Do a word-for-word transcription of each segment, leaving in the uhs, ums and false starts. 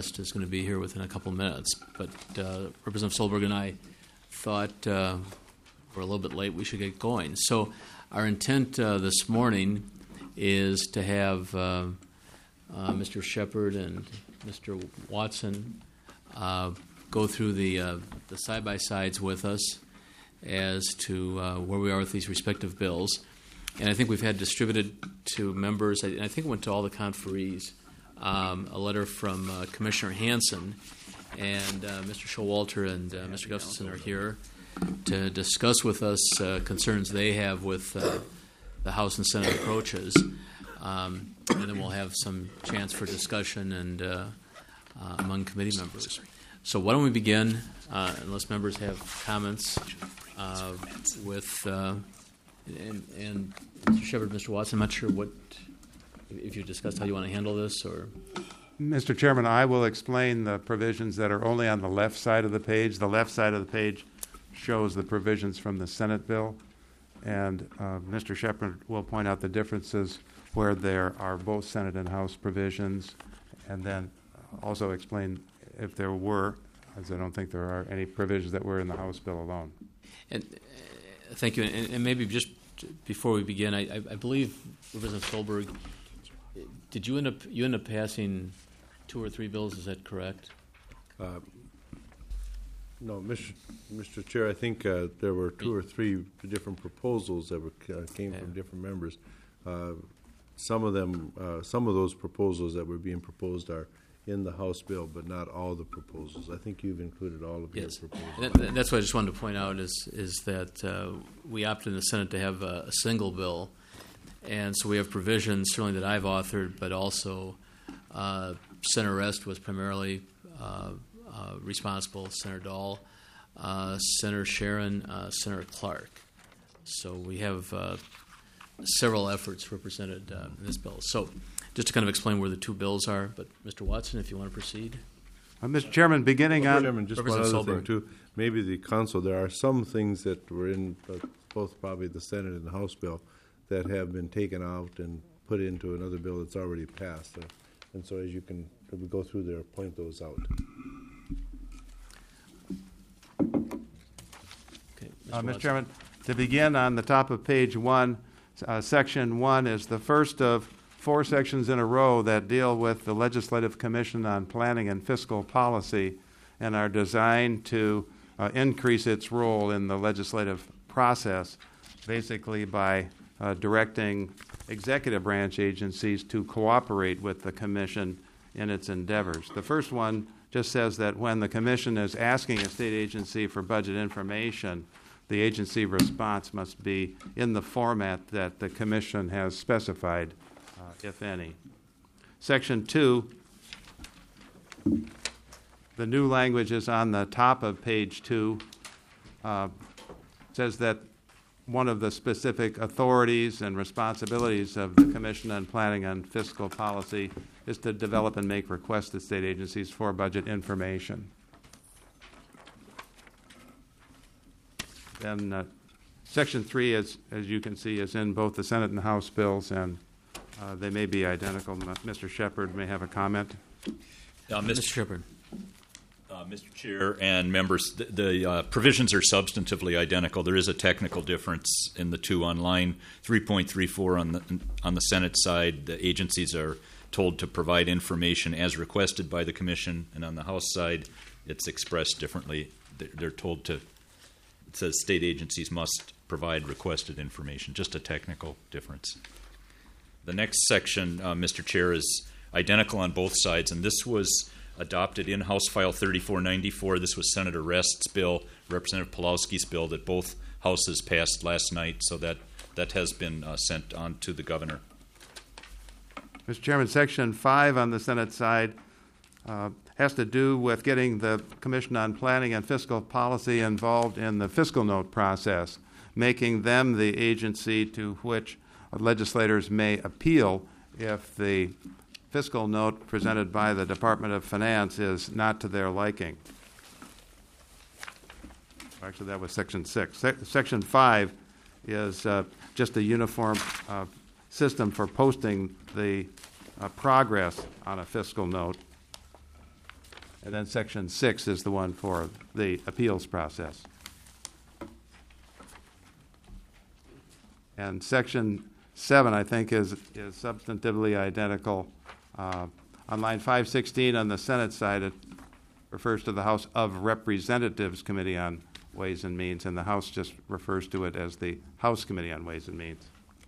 West is going to be here within a couple minutes. But uh, Representative Solberg and I thought uh, we're a little bit late. We should get going. So our intent uh, this morning is to have uh, uh, Mister Shepard and Mister Watson uh, go through the uh, the side-by-sides with us as to uh, where we are with these respective bills. And I think we've had distributed to members, I, I think it went to all the conferees, um, a letter from uh, Commissioner Hansen, and uh, Mister Showalter and uh, Mister Gustafson are here to discuss with us uh, concerns they have with uh, the House and Senate approaches. Um, and then we'll have some chance for discussion and uh, uh, among committee members. So why don't we begin, uh, unless members have comments, uh, with, uh, and, and Mister Shepard, Mister Watson, I'm not sure what, if you discussed how you want to handle this, or... Mister Chairman, I will explain the provisions that are only on the left side of the page. The left side of the page shows the provisions from the Senate bill, and uh, Mister Shepard will point out the differences where there are both Senate and House provisions, and then also explain if there were, as I don't think there are any provisions that were in the House bill alone. And uh, thank you. And, and maybe just before we begin, I, I, I believe Representative Solberg, did you end up you end up passing two or three bills? Is that correct? Uh, no, Mister Mister Chair, I think uh, there were two or three different proposals that were, uh, came yeah. from different members. Uh, some of them, uh, some of those proposals that were being proposed are in the House bill, but not all the proposals. I think you've included all of yes. your proposals. That, that's what I just wanted to point out is is that uh, we opted in the Senate to have a, a single bill, and so we have provisions certainly that I've authored, but also uh, Senator Rest was primarily uh, uh, responsible, Senator Dahl, uh, Senator Sharon, uh, Senator Clark. So we have uh, several efforts represented uh, in this bill. So just to kind of explain where the two bills are, but Mister Watson, if you want to proceed. Uh, Mister Chairman, beginning Mister on... Chairman, just one other thing, too. Maybe the council, there are some things that were in uh, both probably the Senate and the House bill that have been taken out and put into another bill that's already passed. Uh, and so as you can, as we go through there, point those out. Okay, Mister Uh, Mister Chairman, to begin on the top of page one, uh, section one is the first of four sections in a row that deal with the Legislative Commission on Planning and Fiscal Policy and are designed to uh, increase its role in the legislative process, basically by uh, directing executive branch agencies to cooperate with the Commission in its endeavors. The first one just says that when the Commission is asking a state agency for budget information, the agency response must be in the format that the Commission has specified, uh, if any. Section two, the new language is on the top of page two, uh, says that one of the specific authorities and responsibilities of the Commission on Planning and Fiscal Policy is to develop and make requests to state agencies for budget information. Then uh, section three, is, as you can see, is in both the Senate and House bills, and uh, they may be identical. Mister Shepard may have a comment. Uh, Mister Shepard. Uh, Mister Chair and members, the, the uh, provisions are substantively identical. There is a technical difference in the two. On line three point three four on the on the Senate side, the agencies are told to provide information as requested by the Commission, and on the House side, it's expressed differently. They're, they're told to. It says state agencies must provide requested information. Just a technical difference. The next section, uh, Mister Chair, is identical on both sides, and this was adopted in House File thirty-four ninety-four. This was Senator Rest's bill, Representative Pawlowski's bill that both houses passed last night, so that, that has been uh, sent on to the governor. Mister Chairman, section five on the Senate side uh, has to do with getting the Commission on Planning and Fiscal Policy involved in the fiscal note process, making them the agency to which legislators may appeal if the fiscal note presented by the Department of Finance is not to their liking. Actually, that was section six. Se- section five is uh, just a uniform uh, system for posting the uh, progress on a fiscal note. And then section six is the one for the appeals process. And section seven, I think, is, is substantively identical. Uh, on line five sixteen on the Senate side, it refers to the House of Representatives Committee on Ways and Means, and the House just refers to it as the House Committee on Ways and Means.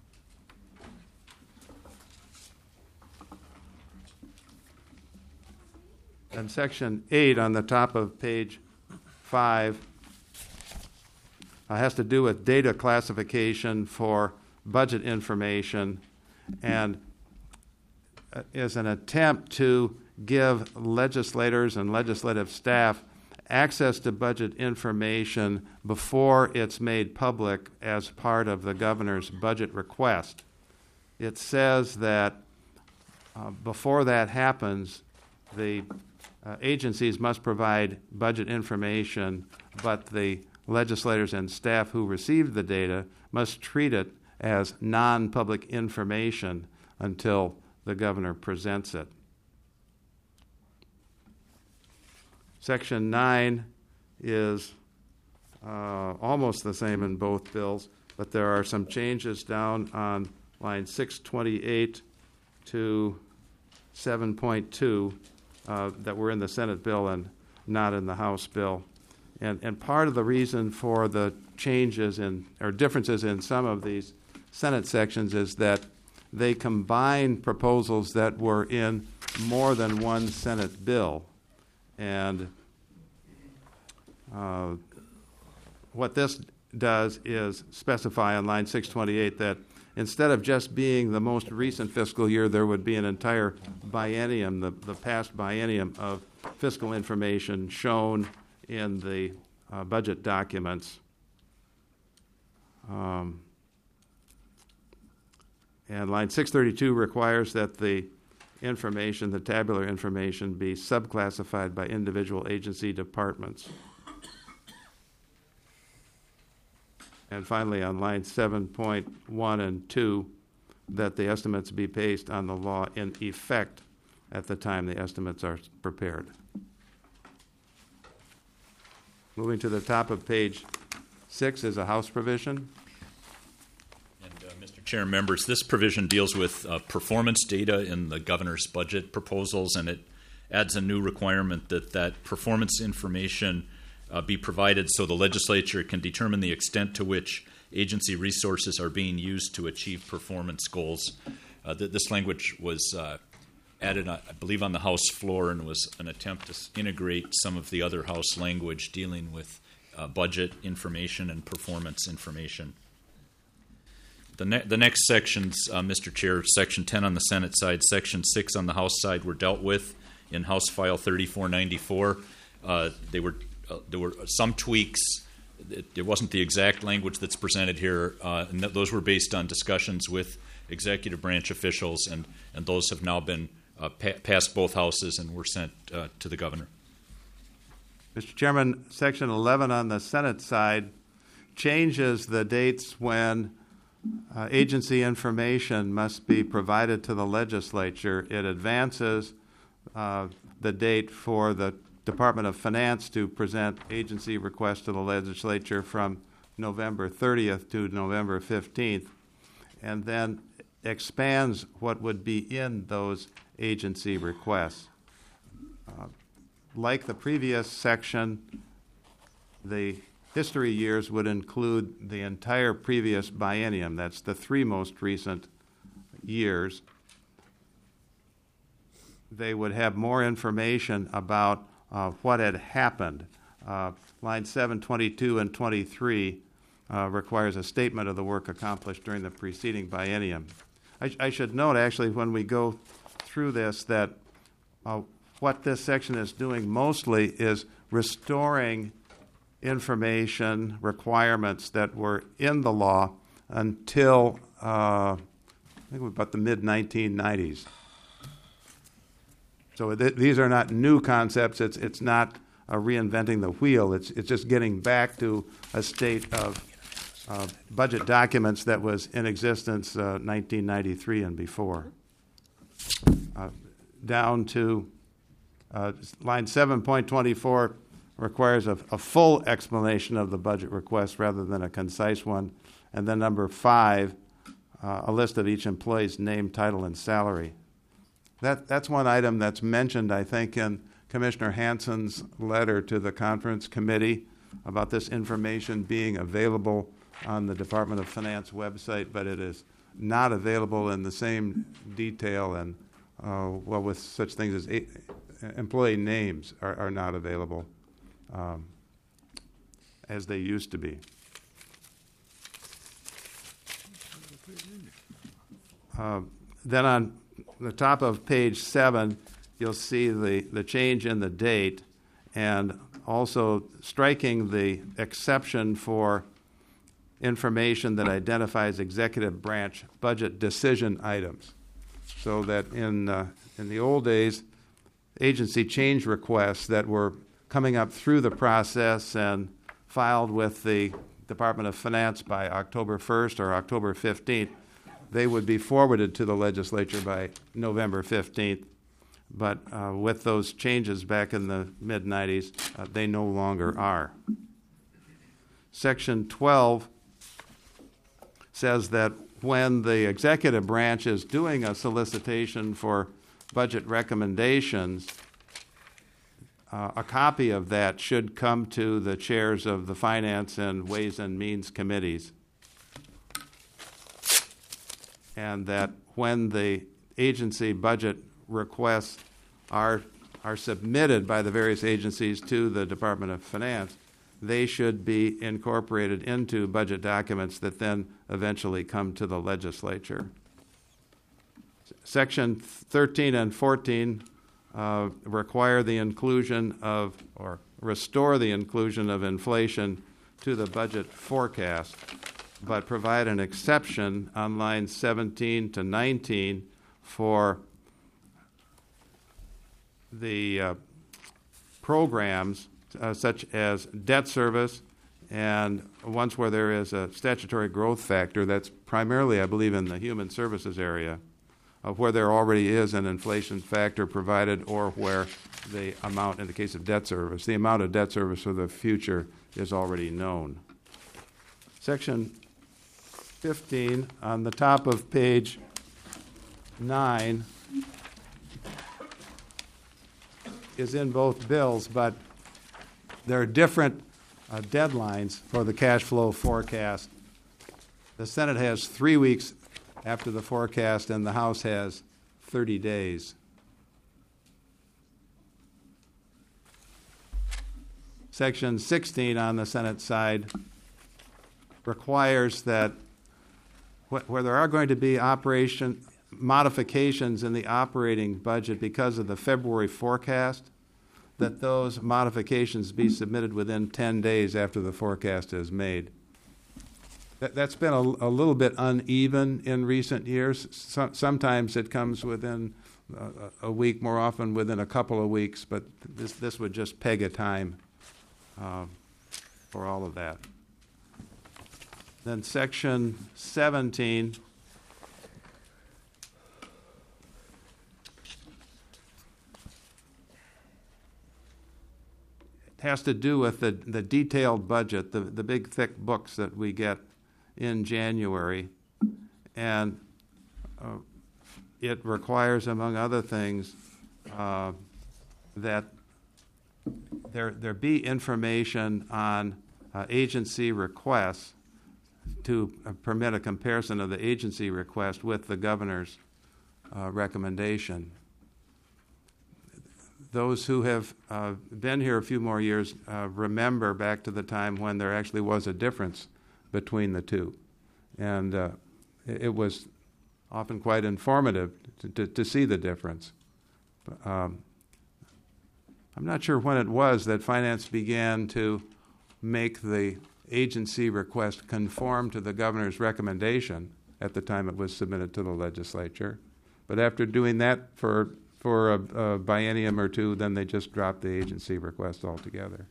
And section eight on the top of page five uh, has to do with data classification for budget information, and uh, is an attempt to give legislators and legislative staff access to budget information before it's made public as part of the governor's budget request. It says that uh, before that happens, the uh, agencies must provide budget information, but the legislators and staff who receive the data must treat it as non-public information until the governor presents it. Section nine is uh, almost the same in both bills, but there are some changes down on line six twenty-eight to seven point two uh, that were in the Senate bill and not in the House bill. And, and part of the reason for the changes in, or differences in some of these Senate sections is that they combine proposals that were in more than one Senate bill. And uh, what this does is specify on line six twenty-eight that instead of just being the most recent fiscal year, there would be an entire biennium, the, the past biennium of fiscal information shown in the uh, budget documents. Um, and line six thirty-two requires that the information, the tabular information, be subclassified by individual agency departments. And finally, on line seven point one and two, that the estimates be based on the law in effect at the time the estimates are prepared. Moving to the top of page six is a House provision. And uh, Mister Chair, members, this provision deals with uh, performance data in the governor's budget proposals, and it adds a new requirement that that performance information uh, be provided so the legislature can determine the extent to which agency resources are being used to achieve performance goals. Uh, th- this language was uh, added, uh, I believe, on the House floor, and was an attempt to s- integrate some of the other House language dealing with uh, budget information and performance information. The, ne- the next sections, uh, Mister Chair, Section ten on the Senate side, Section six on the House side, were dealt with in House File thirty-four ninety-four. Uh, they were uh, there were some tweaks. It, it wasn't the exact language that's presented here, uh, and th- those were based on discussions with executive branch officials, and, and those have now been uh, pa- passed both houses and were sent uh, to the governor. Mister Chairman, Section eleven on the Senate side changes the dates when uh, agency information must be provided to the legislature. It advances uh, the date for the Department of Finance to present agency requests to the legislature from November thirtieth to November fifteenth, and then expands what would be in those agency requests. Uh, like the previous section, the history years would include the entire previous biennium. That's the three most recent years. They would have more information about Uh, what had happened. Uh, line seven, twenty-two, and twenty-three uh, requires a statement of the work accomplished during the preceding biennium. I, sh- I should note, actually, when we go through this, that uh, what this section is doing mostly is restoring information requirements that were in the law until uh, I think about the mid nineteen nineties. So th- these are not new concepts. It's it's not uh, reinventing the wheel. It's it's just getting back to a state of uh, budget documents that was in existence uh, nineteen ninety-three and before. Uh, down to Uh, line seven point twenty-four requires a, a full explanation of the budget request rather than a concise one. And then number five, uh, a list of each employee's name, title, and salary. That, that's one item that's mentioned, I think, in Commissioner Hansen's letter to the conference committee about this information being available on the Department of Finance website, but it is not available in the same detail, and uh, well, with such things as a, employee names are, are not available um, as they used to be. Uh, then on the top of page seven, you'll see the, the change in the date and also striking the exception for information that identifies executive branch budget decision items. So that in, uh, in the old days, agency change requests that were coming up through the process and filed with the Department of Finance by October first or October fifteenth, they would be forwarded to the legislature by November fifteenth. But uh, with those changes back in the mid nineties, uh, they no longer are. Section twelve says that when the executive branch is doing a solicitation for budget recommendations, uh, a copy of that should come to the chairs of the Finance and Ways and Means committees. And that when the agency budget requests are, are submitted by the various agencies to the Department of Finance, they should be incorporated into budget documents that then eventually come to the legislature. Section thirteen and fourteen uh, require the inclusion of, or restore the inclusion of inflation to the budget forecast, but provide an exception on lines seventeen to nineteen for the uh, programs uh, such as debt service and ones where there is a statutory growth factor. That's primarily, I believe, in the human services area, of where there already is an inflation factor provided, or where the amount, in the case of debt service, the amount of debt service for the future is already known. Section fifteen, on the top of page nine, is in both bills, but there are different uh, deadlines for the cash flow forecast. The Senate has three weeks after the forecast, and the House has thirty days. Section sixteen on the Senate side requires that wh- where there are going to be operation modifications in the operating budget because of the February forecast, that those modifications be submitted within ten days after the forecast is made. That, that's been a, a little bit uneven in recent years. So, sometimes it comes within a, a week, more often within a couple of weeks, but this, this would just peg a time uh, for all of that. Then section seventeen has to do with the, the detailed budget, the, the big thick books that we get in January. And uh, it requires, among other things, uh, that there, there be information on uh, agency requests to uh, permit a comparison of the agency request with the governor's uh, recommendation. Those who have uh, been here a few more years uh, remember back to the time when there actually was a difference between the two. And uh, it was often quite informative to, to, to see the difference. Um, I'm not sure when it was that Finance began to make the agency request conform to the governor's recommendation at the time it was submitted to the legislature. But after doing that for for a, a biennium or two, then they just dropped the agency request altogether.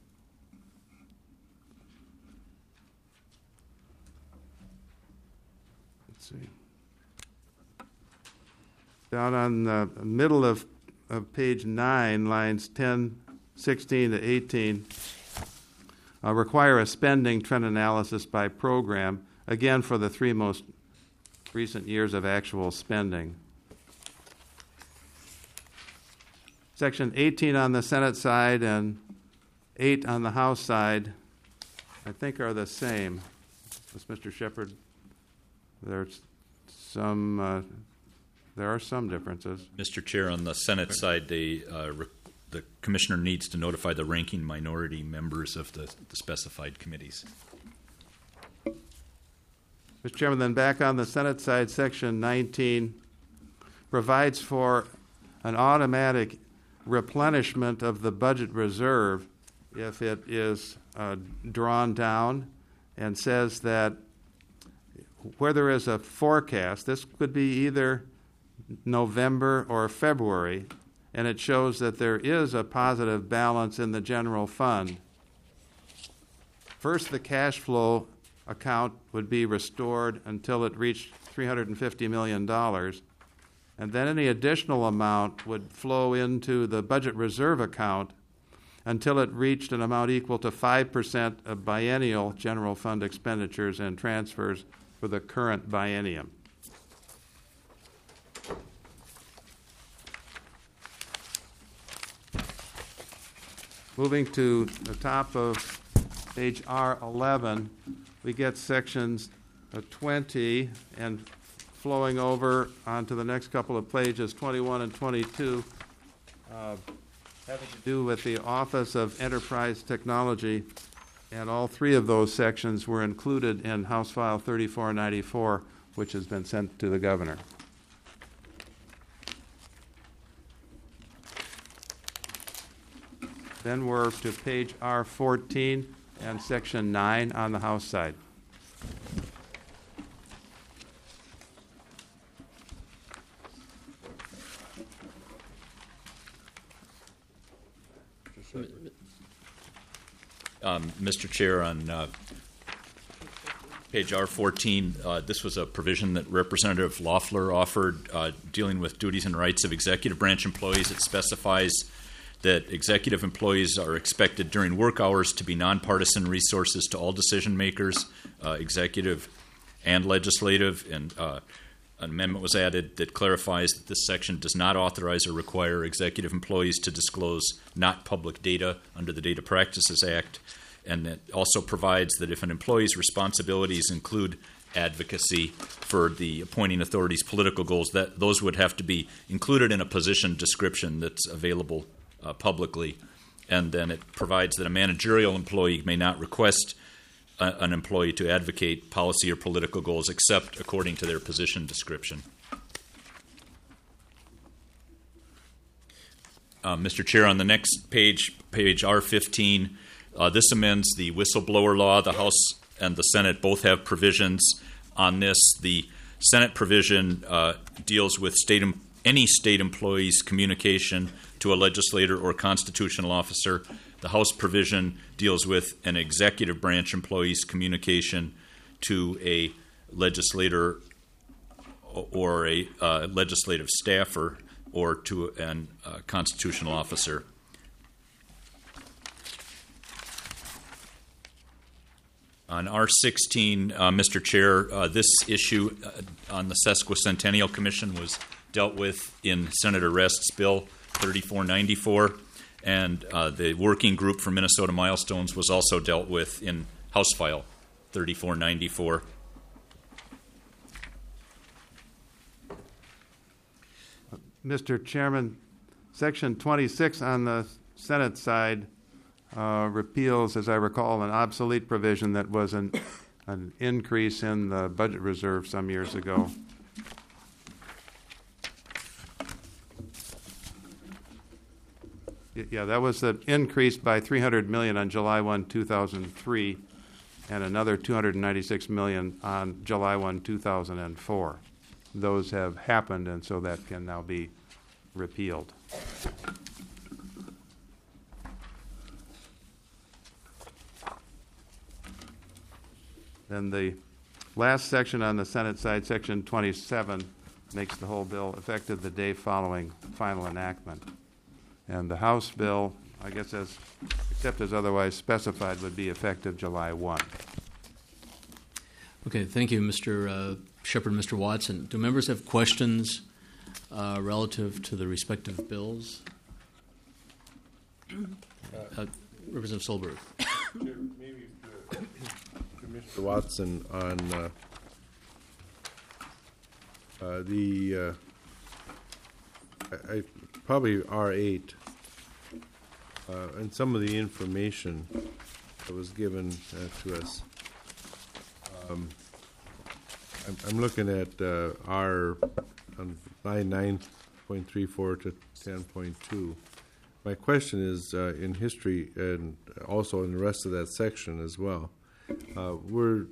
Let's see. Down on the middle of of page nine, lines ten, sixteen to eighteen, uh, require a spending trend analysis by program, again for the three most recent years of actual spending. Section eighteen on the Senate side and eight on the House side, I think are the same. Does Mister Shepard, there's some, uh, there are some differences. Mister Chair, on the Senate side, they, uh, re- the commissioner needs to notify the ranking minority members of the, the specified committees. Mister Chairman, then back on the Senate side, Section nineteen provides for an automatic replenishment of the budget reserve if it is uh, drawn down, and says that where there is a forecast, this could be either November or February, and it shows that there is a positive balance in the general fund. First, the cash flow account would be restored until it reached three hundred fifty million dollars, and then any additional amount would flow into the budget reserve account until it reached an amount equal to five percent of biennial general fund expenditures and transfers for the current biennium. Moving to the top of page R eleven, we get sections uh, twenty, and flowing over onto the next couple of pages, twenty-one and twenty-two, uh, having to do with the Office of Enterprise Technology, and all three of those sections were included in House File thirty-four ninety-four, which has been sent to the governor. Then we're to page R fourteen and section nine on the House side. Um, Mister Chair, on uh, page R fourteen, uh, this was a provision that Representative Loeffler offered uh, dealing with duties and rights of executive branch employees. It specifies that executive employees are expected during work hours to be nonpartisan resources to all decision makers, uh, executive and legislative, and uh, an amendment was added that clarifies that this section does not authorize or require executive employees to disclose not public data under the Data Practices Act, and it also provides that if an employee's responsibilities include advocacy for the appointing authority's political goals, that those would have to be included in a position description that's available uh, publicly. And then it provides that a managerial employee may not request a, an employee to advocate policy or political goals except according to their position description. Uh, Mister Chair, on the next page, page R fifteen, uh, this amends the whistleblower law. The House and the Senate both have provisions on this. The Senate provision uh, deals with state em- any state employee's communication to a legislator or constitutional officer. The House provision deals with an executive branch employee's communication to a legislator or a uh, legislative staffer or to a uh, constitutional officer. On R sixteen, uh, Mister Chair, uh, this issue uh, on the Sesquicentennial Commission was dealt with in Senator Rest's bill thirty-four ninety-four, and uh, the working group for Minnesota Milestones was also dealt with in House File thirty-four ninety-four. Mister Chairman, Section twenty-six on the Senate side uh, repeals, as I recall, an obsolete provision that was an, an increase in the budget reserve some years ago. Yeah, that was an increase by three hundred million dollars on July first, two thousand three, and another two hundred ninety-six million dollars on July first, two thousand four. Those have happened, and so that can now be repealed. Then the last section on the Senate side, Section twenty-seven, makes the whole bill effective the day following final enactment. And the House bill, I guess as, except as otherwise specified, would be effective July first. Okay, thank you, Mister Uh, Shepherd and Mister Watson. Do members have questions uh, relative to the respective bills? Uh, Representative Solberg. Maybe to, to Mister Watson on uh, uh, the uh, I, I, probably R eight uh, and some of the information that was given uh, to us. Um, I'm, I'm looking at uh, R on line nine point three four to ten point two. My question is, uh, in history and also in the rest of that section as well, uh, were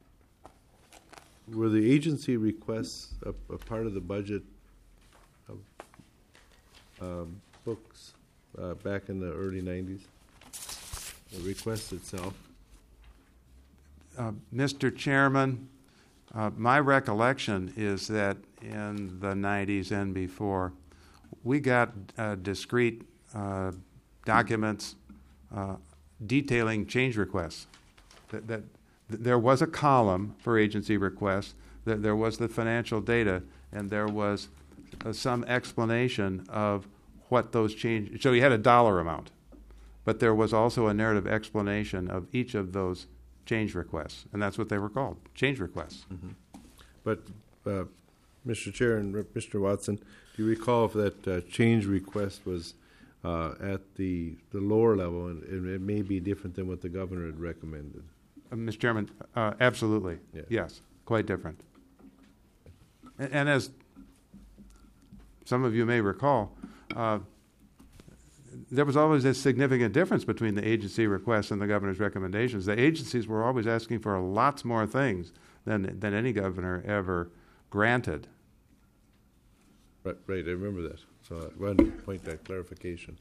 were the agency requests a, a part of the budget of um, books uh, back in the early nineties? The request itself? Uh, Mister Chairman, uh, my recollection is that in the nineties and before, we got uh, discrete uh, documents uh, detailing change requests. That, that, that there was a column for agency requests, that there was the financial data, and there was uh, some explanation of what those change. So you had a dollar amount, but there was also a narrative explanation of each of those change requests, and that's what they were called, change requests. Mm-hmm. But, uh, Mister Chair and Mister Watson, do you recall if that uh, change request was uh, at the, the lower level, and, and it may be different than what the governor had recommended? Uh, Mister Chairman, uh, absolutely, Yeah. yes, quite different. And, and as some of you may recall, uh, there was always a significant difference between the agency requests and the governor's recommendations. The agencies were always asking for lots more things than than any governor ever granted. Right, right, I remember that. So I wanted to point that clarification.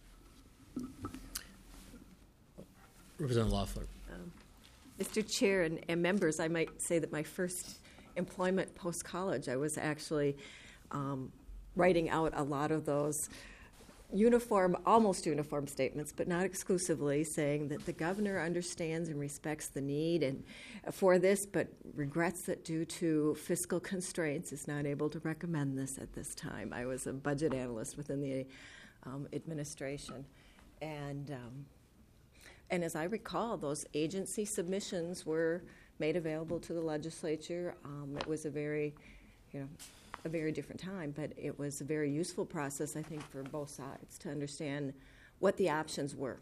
Representative Loeffler. Um, Mister Chair and, and members, I might say that my first employment post-college, I was actually um, writing out a lot of those uniform, almost uniform statements, but not exclusively, saying that the governor understands and respects the need and for this, but regrets that due to fiscal constraints is not able to recommend this at this time. I was a budget analyst within the um, administration, and um, and as I recall, those agency submissions were made available to the legislature. Um, it was a very, you know, a very different time, but it was a very useful process, I think, for both sides to understand what the options were.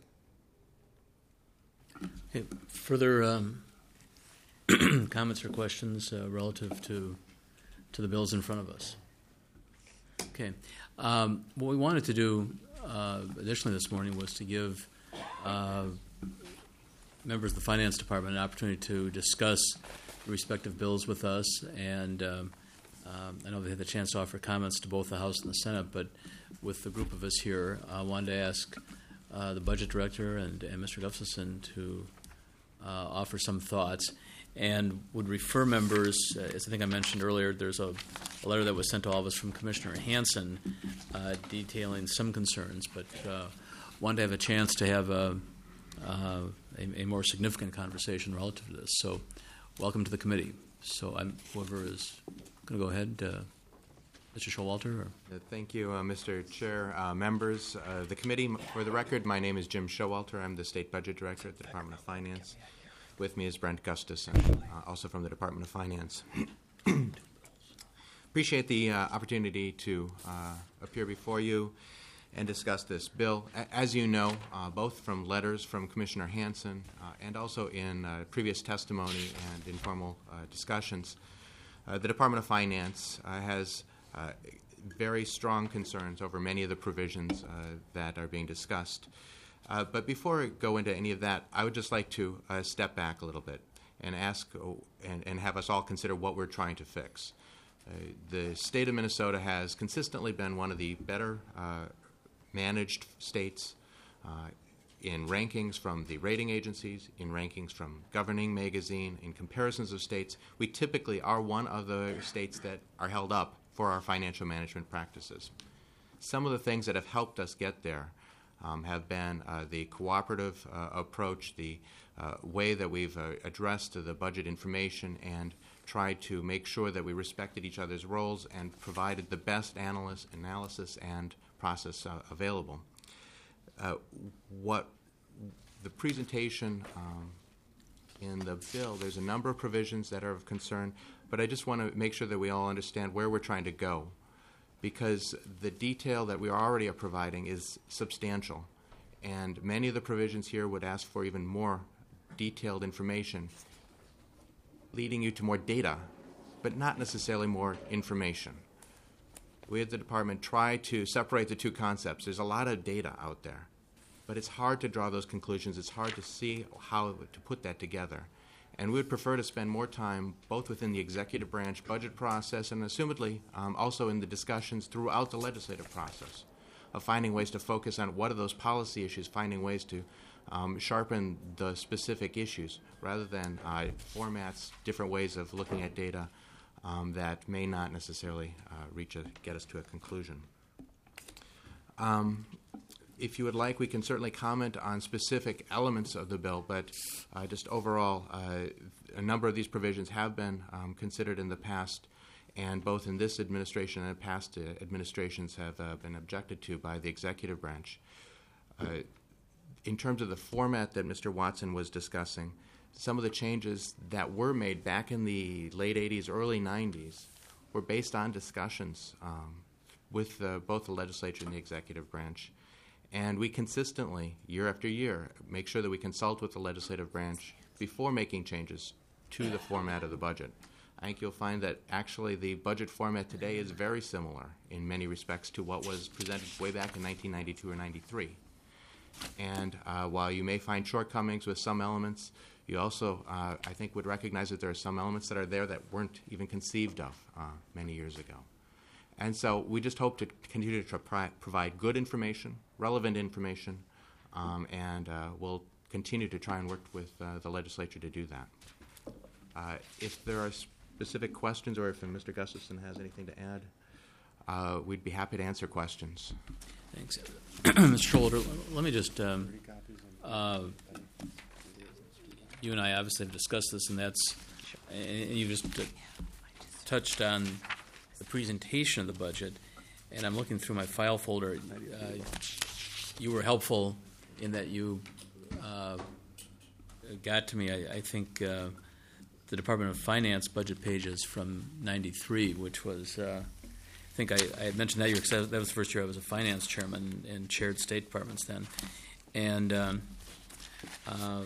Okay, further um, comments or questions uh, relative to to the bills in front of us? Okay. Um, what we wanted to do uh, additionally this morning was to give uh, members of the Finance Department an opportunity to discuss the respective bills with us, and um, um, I know they had the chance to offer comments to both the House and the Senate, but with the group of us here, I wanted to ask uh, the Budget Director and, and Mister Gustafson to uh, offer some thoughts, and would refer members, uh, as I think I mentioned earlier, there's a, a letter that was sent to all of us from Commissioner Hansen uh, detailing some concerns, but uh, wanted to have a chance to have a, uh, a, a more significant conversation relative to this. So welcome to the committee. So I'm, whoever is going to go ahead, uh, Mister Showalter? Or? Uh, thank you, uh, Mister Chair, uh, members. Uh, the committee, for the record, my name is Jim Showalter. I'm the State Budget Director at the Department of Finance. With me is Brent Gustafson, uh, also from the Department of Finance. Appreciate the uh, opportunity to uh, appear before you and discuss this bill. A- as you know, uh, both from letters from Commissioner Hansen uh, and also in uh, previous testimony and informal uh, discussions, uh, the Department of Finance uh, has uh, very strong concerns over many of the provisions uh, that are being discussed. Uh, but before I go into any of that, I would just like to uh, step back a little bit and ask oh, and, and have us all consider what we're trying to fix. Uh, the state of Minnesota has consistently been one of the better uh, managed states uh, in rankings from the rating agencies, in rankings from Governing Magazine, in comparisons of states. We typically are one of the states that are held up for our financial management practices. Some of the things that have helped us get there um, have been uh, the cooperative uh, approach, the uh, way that we've uh, addressed the budget information and tried to make sure that we respected each other's roles and provided the best analysis, analysis and process uh, available. Uh, what the presentation um, in the bill, there's a number of provisions that are of concern, but I just want to make sure that we all understand where we're trying to go, because the detail that we already are providing is substantial, and many of the provisions here would ask for even more detailed information, leading you to more data, but not necessarily more information. We at the department try to separate the two concepts. There's a lot of data out there, but it's hard to draw those conclusions. It's hard to see how to put that together. And we would prefer to spend more time both within the executive branch budget process and assumedly um, also in the discussions throughout the legislative process of finding ways to focus on what are those policy issues, finding ways to um, sharpen the specific issues rather than uh, formats, different ways of looking at data um, that may not necessarily uh, reach a, get us to a conclusion. Um, If you would like, we can certainly comment on specific elements of the bill, but uh, just overall, uh, a number of these provisions have been um, considered in the past, and both in this administration and past uh, administrations have uh, been objected to by the executive branch. Uh, in terms of the format that Mister Watson was discussing, some of the changes that were made back in the late eighties, early nineties were based on discussions um, with uh, both the legislature and the executive branch. And we consistently, year after year, make sure that we consult with the legislative branch before making changes to the format of the budget. I think you'll find that actually the budget format today is very similar in many respects to what was presented way back in nineteen ninety-two or ninety-three. And uh, while you may find shortcomings with some elements, you also, uh, I think, would recognize that there are some elements that are there that weren't even conceived of uh, many years ago. And so we just hope to continue to pro- provide good information, relevant information, um, and uh, we'll continue to try and work with uh, the legislature to do that. Uh, if there are specific questions or if Mister Gustafson has anything to add, uh, we'd be happy to answer questions. Thanks. Mister Schroeder, let me just, um, uh, you and I obviously have discussed this, and that's, and you just uh, touched on the presentation of the budget, and I'm looking through my file folder. Uh, you were helpful in that you uh, got to me, I, I think, uh, the Department of Finance budget pages from ninety-three, which was, uh, I think I, I had mentioned that year because that was the first year I was a finance chairman and chaired state departments then. And um, uh,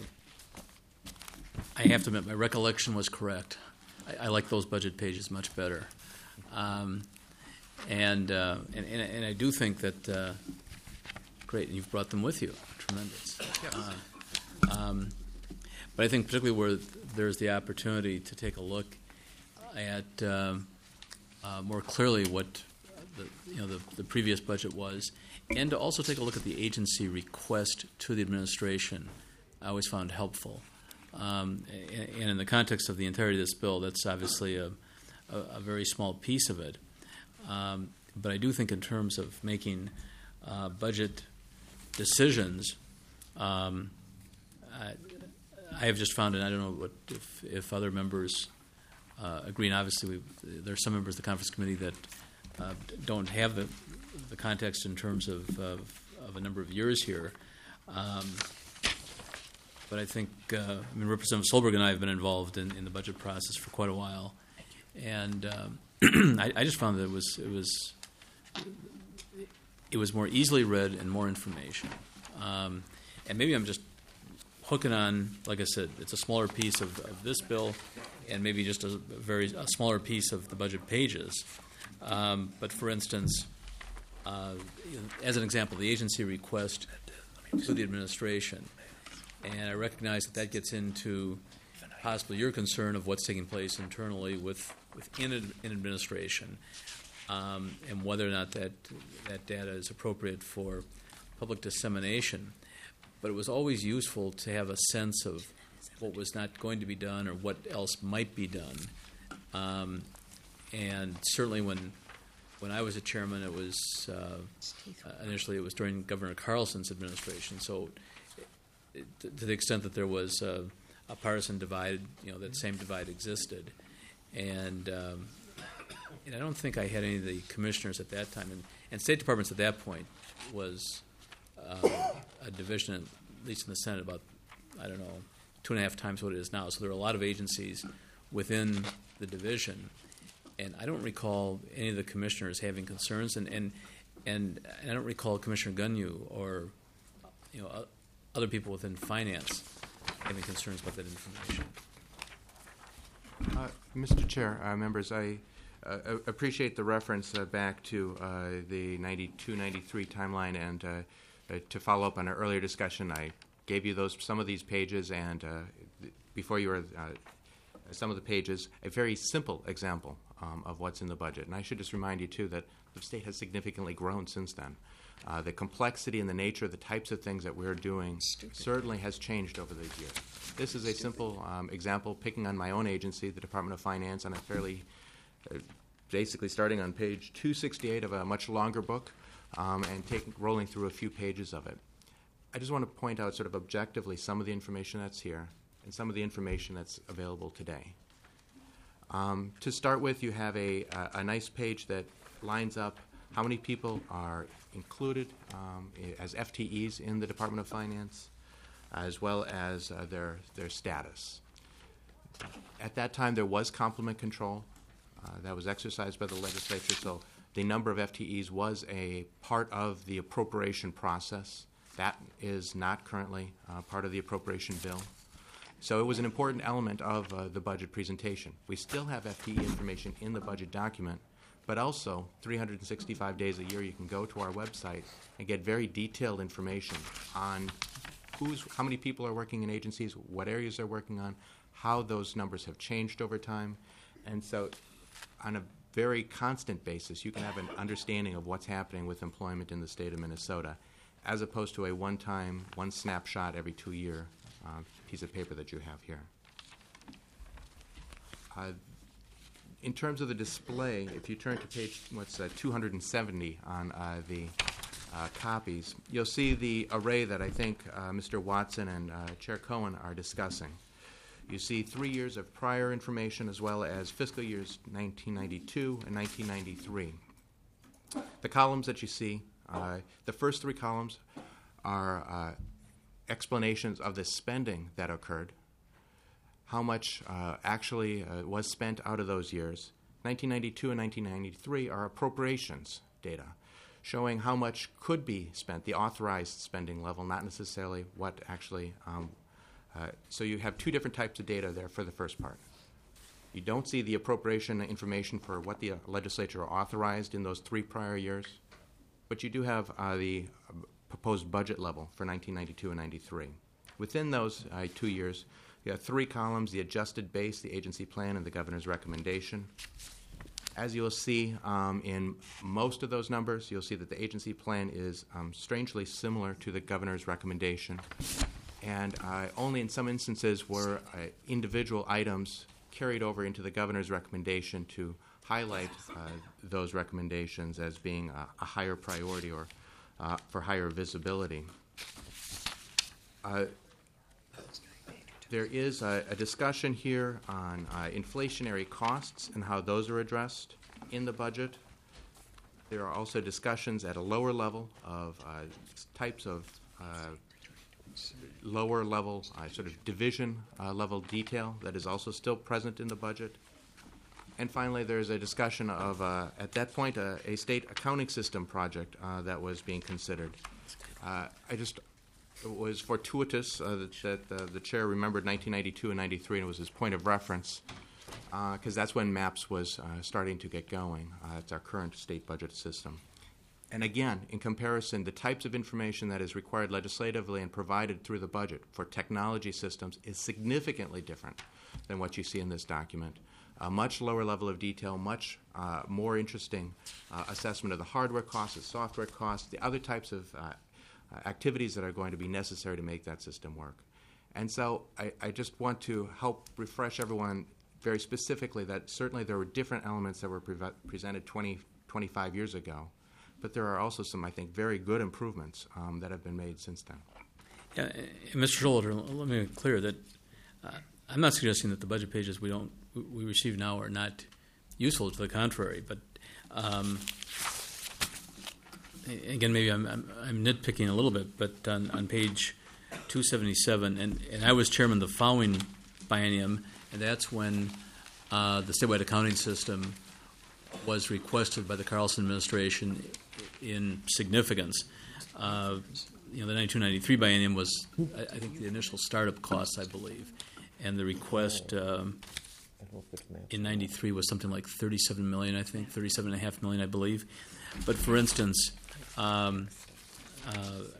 I have to admit, my recollection was correct. I, I like those budget pages much better. Um, and, uh, and, and and I do think that uh, great, and you've brought them with you. Tremendous. Uh, um, but I think particularly where there's the opportunity to take a look at um, uh, more clearly what the you know the, the previous budget was, and to also take a look at the agency request to the administration, I always found helpful. Um, and, and in the context of the entirety of this bill, that's obviously a A, a very small piece of it. Um, but I do think in terms of making uh, budget decisions, um, I, I have just found, and I don't know what if, if other members uh, agree, and obviously we, there are some members of the conference committee that uh, don't have the, the context in terms of, of, of a number of years here. Um, but I think, uh, I mean, Representative Solberg and I have been involved in, in the budget process for quite a while. And um, I, I just found that it was it was it was more easily read and more information. Um, and maybe I'm just hooking on, like I said, it's a smaller piece of, of this bill, and maybe just a very a smaller piece of the budget pages. Um, but for instance, uh, as an example, the agency request to the administration, and I recognize that that gets into possibly your concern of what's taking place internally with within an administration, um, and whether or not that that data is appropriate for public dissemination. But it was always useful to have a sense of what was not going to be done or what else might be done. Um, and certainly when when I was a chairman, it was uh, uh, initially it was during Governor Carlson's administration. So, it, to the extent that there was uh, a partisan divide, you know, that same divide existed, and, um, and I don't think I had any of the commissioners at that time, and, and State Departments at that point was uh, a division, at least in the Senate, about I don't know two and a half times what it is now. So there were a lot of agencies within the division. And I don't recall any of the commissioners having concerns, and, and and I don't recall Commissioner Gunyu or you know other people within finance having concerns about that information. Uh, Mister Chair, uh, members, I uh, appreciate the reference uh, back to uh, the ninety-two ninety-three timeline, and uh, uh, to follow up on our earlier discussion, I gave you those some of these pages, and uh, before you were uh, some of the pages, a very simple example Um, of what's in the budget. And I should just remind you, too, that the state has significantly grown since then. Uh, the complexity and the nature of the types of things that we're doing Stupid. certainly has changed over the years. This is a Stupid. simple um, example, picking on my own agency, the Department of Finance, on a fairly, uh, basically starting on page two sixty-eight of a much longer book, um, and taking, rolling through a few pages of it. I just want to point out sort of objectively some of the information that's here and some of the information that's available today. Um, to start with, you have a, a, a nice page that lines up how many people are included um, as F T Es in the Department of Finance, as well as uh, their, their status. At that time, there was complement control uh, that was exercised by the legislature, so the number of F T Es was a part of the appropriation process. That is not currently uh, part of the appropriation bill. So it was an important element of uh, the budget presentation. We still have F T E information in the budget document, but also three hundred sixty-five days a year you can go to our website and get very detailed information on who's, how many people are working in agencies, what areas they're working on, how those numbers have changed over time. And so on a very constant basis, you can have an understanding of what's happening with employment in the state of Minnesota, as opposed to a one-time, one snapshot every two-year uh, piece of paper that you have here. Uh, in terms of the display, if you turn to page what's uh, two hundred seventy on uh, the uh, copies, you'll see the array that I think uh, Mister Watson and uh, Chair Cohen are discussing. You see three years of prior information as well as fiscal years nineteen ninety-two and nineteen ninety-three. The columns that you see, uh, the first three columns are uh, explanations of the spending that occurred, how much uh, actually uh, was spent out of those years. nineteen ninety-two and nineteen ninety-three are appropriations data, showing how much could be spent, the authorized spending level, not necessarily what actually. Um, uh, so you have two different types of data there for the first part. You don't see the appropriation information for what the uh, legislature authorized in those three prior years, but you do have uh, the uh, proposed budget level for nineteen ninety-two and ninety-three. Within those uh, two years, you have three columns: the adjusted base, the agency plan, and the governor's recommendation. As you'll see um, in most of those numbers, you'll see that the agency plan is um, strangely similar to the governor's recommendation, and uh, only in some instances were uh, individual items carried over into the governor's recommendation to highlight uh, those recommendations as being a, a higher priority or uh, for higher visibility. Uh, there is a, a discussion here on uh, inflationary costs and how those are addressed in the budget. There are also discussions at a lower level of uh, types of uh, lower level uh, sort of division uh, level detail that is also still present in the budget. And finally, there's a discussion of, uh, at that point, uh, a state accounting system project uh, that was being considered. Uh, I just, it was fortuitous uh, that, that uh, the chair remembered nineteen ninety-two and ninety-three, and it was his point of reference, because uh, that's when MAPS was uh, starting to get going. Uh, it's our current state budget system. And again, in comparison, the types of information that is required legislatively and provided through the budget for technology systems is significantly different than what you see in this document. A much lower level of detail, much uh, more interesting uh, assessment of the hardware costs, the software costs, the other types of uh, activities that are going to be necessary to make that system work. And so I, I just want to help refresh everyone very specifically that certainly there were different elements that were pre- presented twenty twenty-five years ago. But there are also some, I think, very good improvements um, that have been made since then. Yeah, and Mister Schroeder, let me make it clear that uh, I'm not suggesting that the budget pages we don't we receive now are not useful. To the contrary, but um, again, maybe I'm, I'm I'm nitpicking a little bit. But on, on page two seventy-seven, and, and I was chairman the following biennium, and that's when uh, the statewide accounting system was requested by the Carlson administration in significance. Uh, you know, the ninety-two ninety-three biennium was, I, I think, the initial startup costs, I believe, and the request um, in ninety-three was something like thirty-seven million, I think, thirty-seven and a half million, I believe. But for instance, um, uh,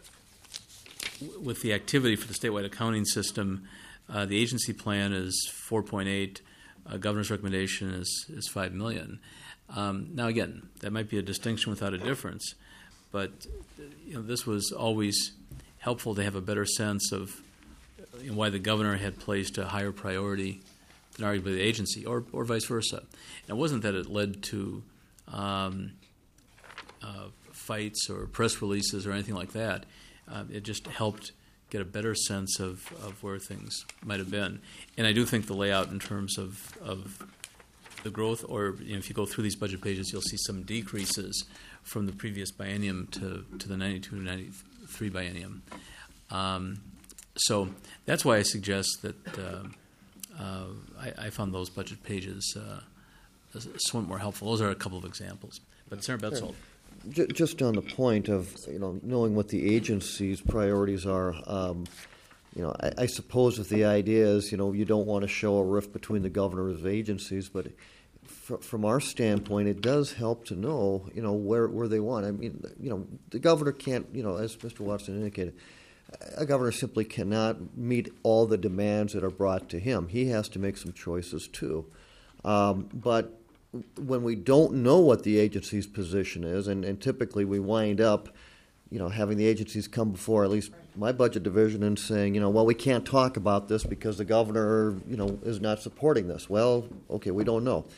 w- with the activity for the statewide accounting system, uh, the agency plan is four point eight. Uh, governor's recommendation is is five million. Um, now, again, that might be a distinction without a difference, but you know, this was always helpful to have a better sense of you know, why the governor had placed a higher priority than arguably the agency, or or vice versa. And it wasn't that it led to um, uh, fights or press releases or anything like that. Uh, it just helped get a better sense of, of where things might have been. And I do think the layout in terms of, of the growth, or you know, if you go through these budget pages, you'll see some decreases from the previous biennium to, to the ninety-two to ninety-three biennium. Um, so that's why I suggest that uh, uh, I, I found those budget pages uh, somewhat more helpful. Those are a couple of examples. But Senator Betzold. J- Just on the point of you know knowing what the agency's priorities are, um, you know, I, I suppose if the idea is you know you don't want to show a rift between the governors of agencies, but f- from our standpoint, it does help to know you know where where they want. I mean, you know, the governor can't you know as Mister Watson indicated, a governor simply cannot meet all the demands that are brought to him. He has to make some choices too, um, but. When we don't know what the agency's position is, and, and typically we wind up, you know, having the agencies come before at least my budget division and saying, you know, well, we can't talk about this because the governor, you know, is not supporting this. Well, okay, we don't know.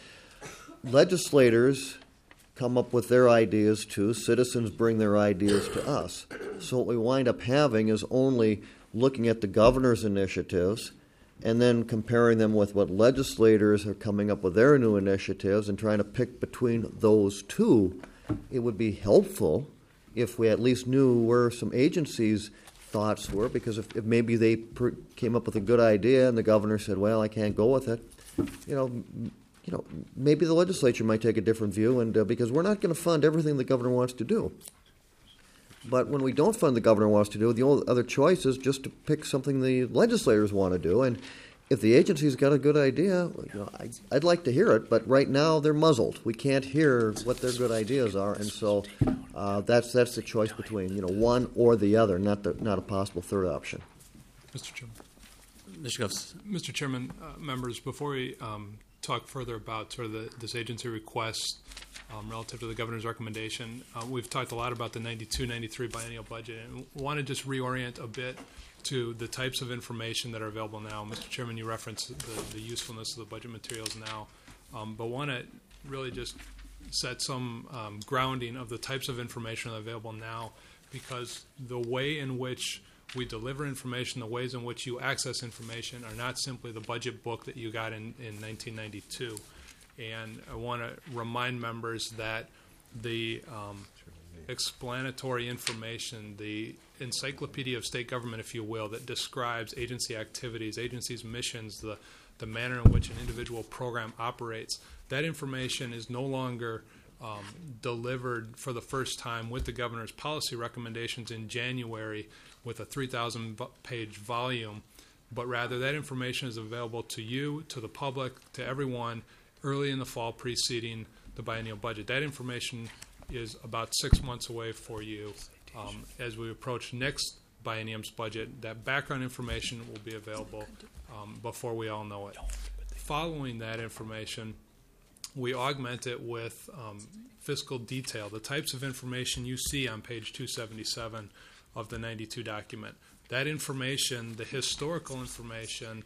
Legislators come up with their ideas too. Citizens bring their ideas to us. So what we wind up having is only looking at the governor's initiatives and then comparing them with what legislators are coming up with their new initiatives and trying to pick between those two. It would be helpful if we at least knew where some agencies' thoughts were, because if, if maybe they per- came up with a good idea and the governor said, well, I can't go with it, you know, m- you know, maybe the legislature might take a different view, and uh, because we're not going to fund everything the governor wants to do. But when we don't fund the governor wants to do, the only other choice is just to pick something the legislators want to do. And if the agency's got a good idea, you know, I, I'd like to hear it. But right now they're muzzled. We can't hear what their good ideas are, and so uh, that's that's the choice between you know one or the other, not the not a possible third option. Mister Chairman. Mister Guffs. Mister Chairman, uh, members, before we um, talk further about sort of the, this agency request um, relative to the governor's recommendation, uh, we've talked a lot about the ninety-two ninety-three biennial budget, and want to just reorient a bit to the types of information that are available now. Mister Chairman, you referenced the, the usefulness of the budget materials now, um, but want to really just set some um, grounding of the types of information that are available now, because the way in which we deliver information, the ways in which you access information are not simply the budget book that you got in, in nineteen ninety-two. And I want to remind members that the um, explanatory information, the encyclopedia of state government, if you will, that describes agency activities, agencies' missions, the, the manner in which an individual program operates, that information is no longer um, delivered for the first time with the governor's policy recommendations in January with a three thousand page volume, but rather that information is available to you, to the public, to everyone early in the fall preceding the biennial budget. That information is about six months away for you. Um, as we approach next biennium's budget, that background information will be available um, before we all know it. Following that information, we augment it with um, fiscal detail, the types of information you see on page two seventy-seven of the ninety-two document. That information, the historical information,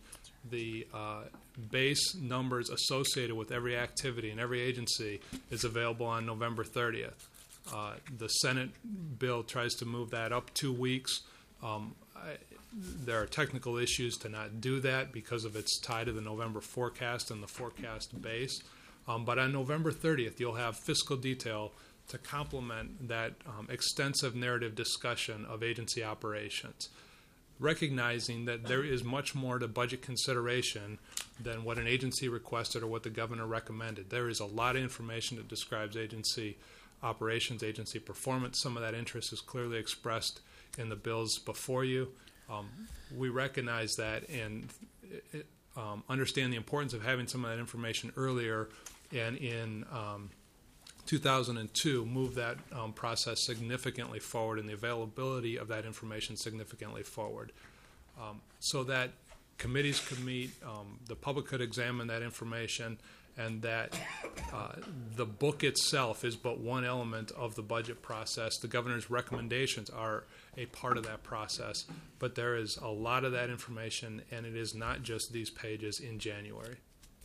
the uh, base numbers associated with every activity and every agency is available on November thirtieth. Uh, the Senate bill tries to move that up two weeks. Um, I, there are technical issues to not do that because of its tie to the November forecast and the forecast base. Um, but on November thirtieth, you'll have fiscal detail to complement that um, extensive narrative discussion of agency operations, recognizing that there is much more to budget consideration than what an agency requested or what the governor recommended. There is a lot of information that describes agency operations, agency performance. Some of that interest is clearly expressed in the bills before you. Um, we recognize that and it, um, understand the importance of having some of that information earlier, and in um, two thousand two move that um, process significantly forward and the availability of that information significantly forward, um, so that committees could meet, um, the public could examine that information, and that uh, the book itself is but one element of the budget process. The governor's recommendations are a part of that process, but there is a lot of that information, and it is not just these pages in January.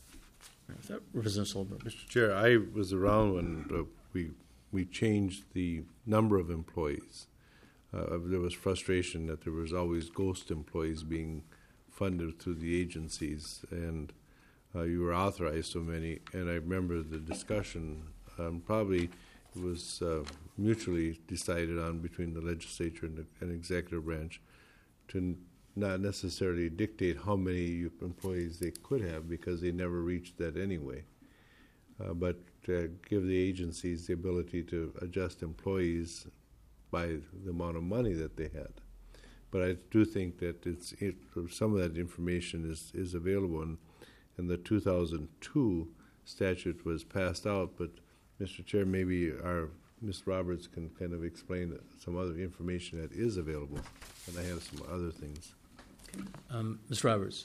Representative Solberg. Mister Chair, I was around when uh, we we changed the number of employees. Uh, there was frustration that there was always ghost employees being funded through the agencies, and uh, you were authorized so many. And I remember the discussion. Um, probably it was uh, mutually decided on between the legislature and the and executive branch to n- not necessarily dictate how many employees they could have, because they never reached that anyway, uh, but uh, give the agencies the ability to adjust employees by the amount of money that they had. But I do think that it's it, some of that information is, is available, and, and the two thousand two statute was passed out, but Mister Chair, maybe our Miz Roberts can kind of explain some other information that is available, and I have some other things. Um, Miz Roberts.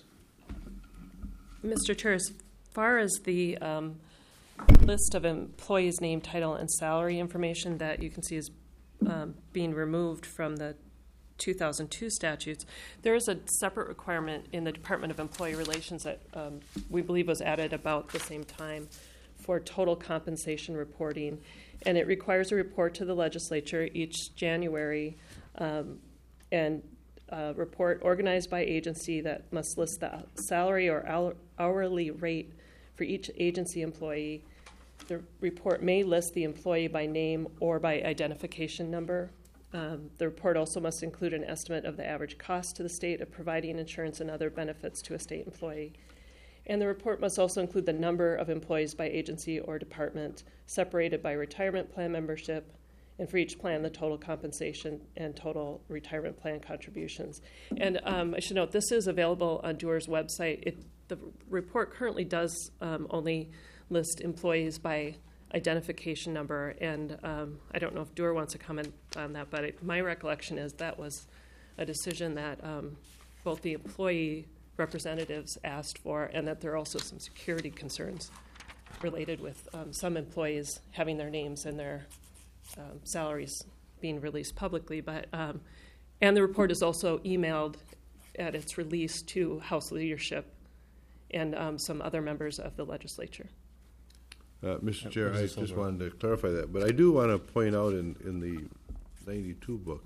Mister Chair, as far as the um, list of employees' name, title, and salary information that you can see is um, being removed from the two thousand two statutes, there is a separate requirement in the Department of Employee Relations that um, we believe was added about the same time for total compensation reporting, and it requires a report to the legislature each January, um, and Uh, report organized by agency that must list the salary or hourly rate for each agency employee. The report may list the employee by name or by identification number. Um, the report also must include an estimate of the average cost to the state of providing insurance and other benefits to a state employee. And the report must also include the number of employees by agency or department separated by retirement plan membership, and for each plan, the total compensation and total retirement plan contributions. And um, I should note, this is available on D O R's website. It, the report currently does um, only list employees by identification number, and um, I don't know if D O R wants to comment on that, but it, my recollection is that was a decision that um, both the employee representatives asked for, and that there are also some security concerns related with um, some employees having their names and their Um, salaries being released publicly, but um, and the report is also emailed at its release to House leadership and um, some other members of the legislature. Uh, Mister Chair, I just wanted to clarify that, but I do want to point out in, in the ninety-two book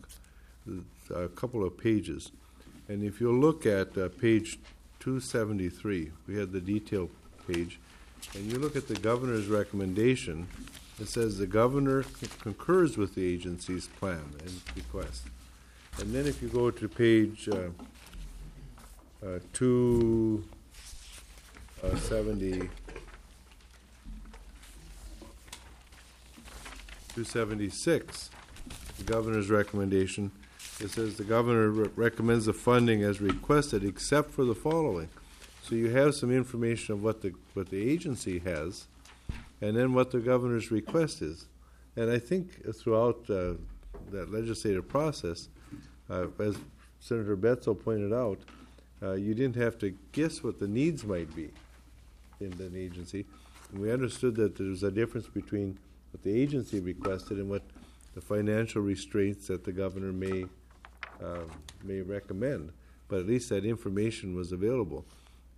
a couple of pages, and if you look at uh, page two seventy-three, we had the detail page, and you look at the governor's recommendation. It says the governor concurs with the agency's plan and request. And then if you go to page uh, uh, two seventy, two seventy-six, the governor's recommendation, it says the governor re- recommends the funding as requested except for the following. So you have some information of what the what the agency has, and then what the governor's request is. And I think throughout uh, that legislative process, uh, as Senator Betzel pointed out, uh, you didn't have to guess what the needs might be in an agency. And we understood that there's a difference between what the agency requested and what the financial restraints that the governor may uh, may recommend. But at least that information was available.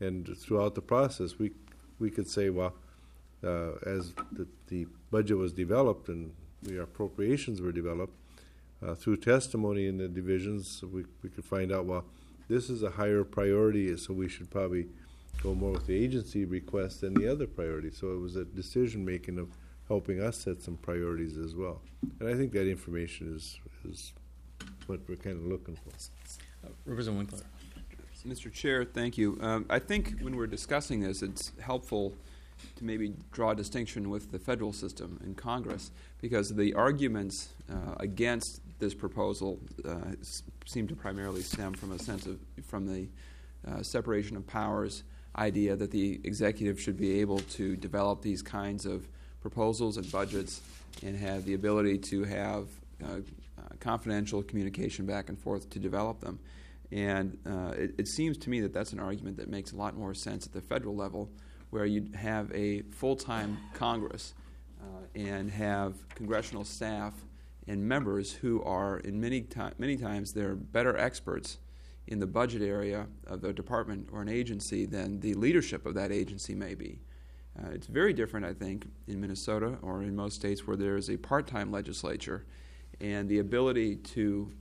And throughout the process, we we could say, well, uh, as the, the budget was developed and the appropriations were developed, uh, through testimony in the divisions, we, we could find out, well, this is a higher priority, so we should probably go more with the agency request than the other priority. So it was a decision-making of helping us set some priorities as well. And I think that information is, is what we're kind of looking for. Uh, Representative Winkler. Mister Chair, thank you. Um, I think when we're discussing this, it's helpful to maybe draw a distinction with the federal system in Congress, because the arguments uh, against this proposal uh, s- seem to primarily stem from a sense of from the uh, separation of powers idea that the executive should be able to develop these kinds of proposals and budgets and have the ability to have uh, uh, confidential communication back and forth to develop them. And uh, it, it seems to me that that's an argument that makes a lot more sense at the federal level, where you have a full-time Congress uh, and have congressional staff and members who are, in many ti- many times, they're better experts in the budget area of a department or an agency than the leadership of that agency may be. Uh, it's very different, I think, in Minnesota or in most states where there is a part-time legislature, and the ability to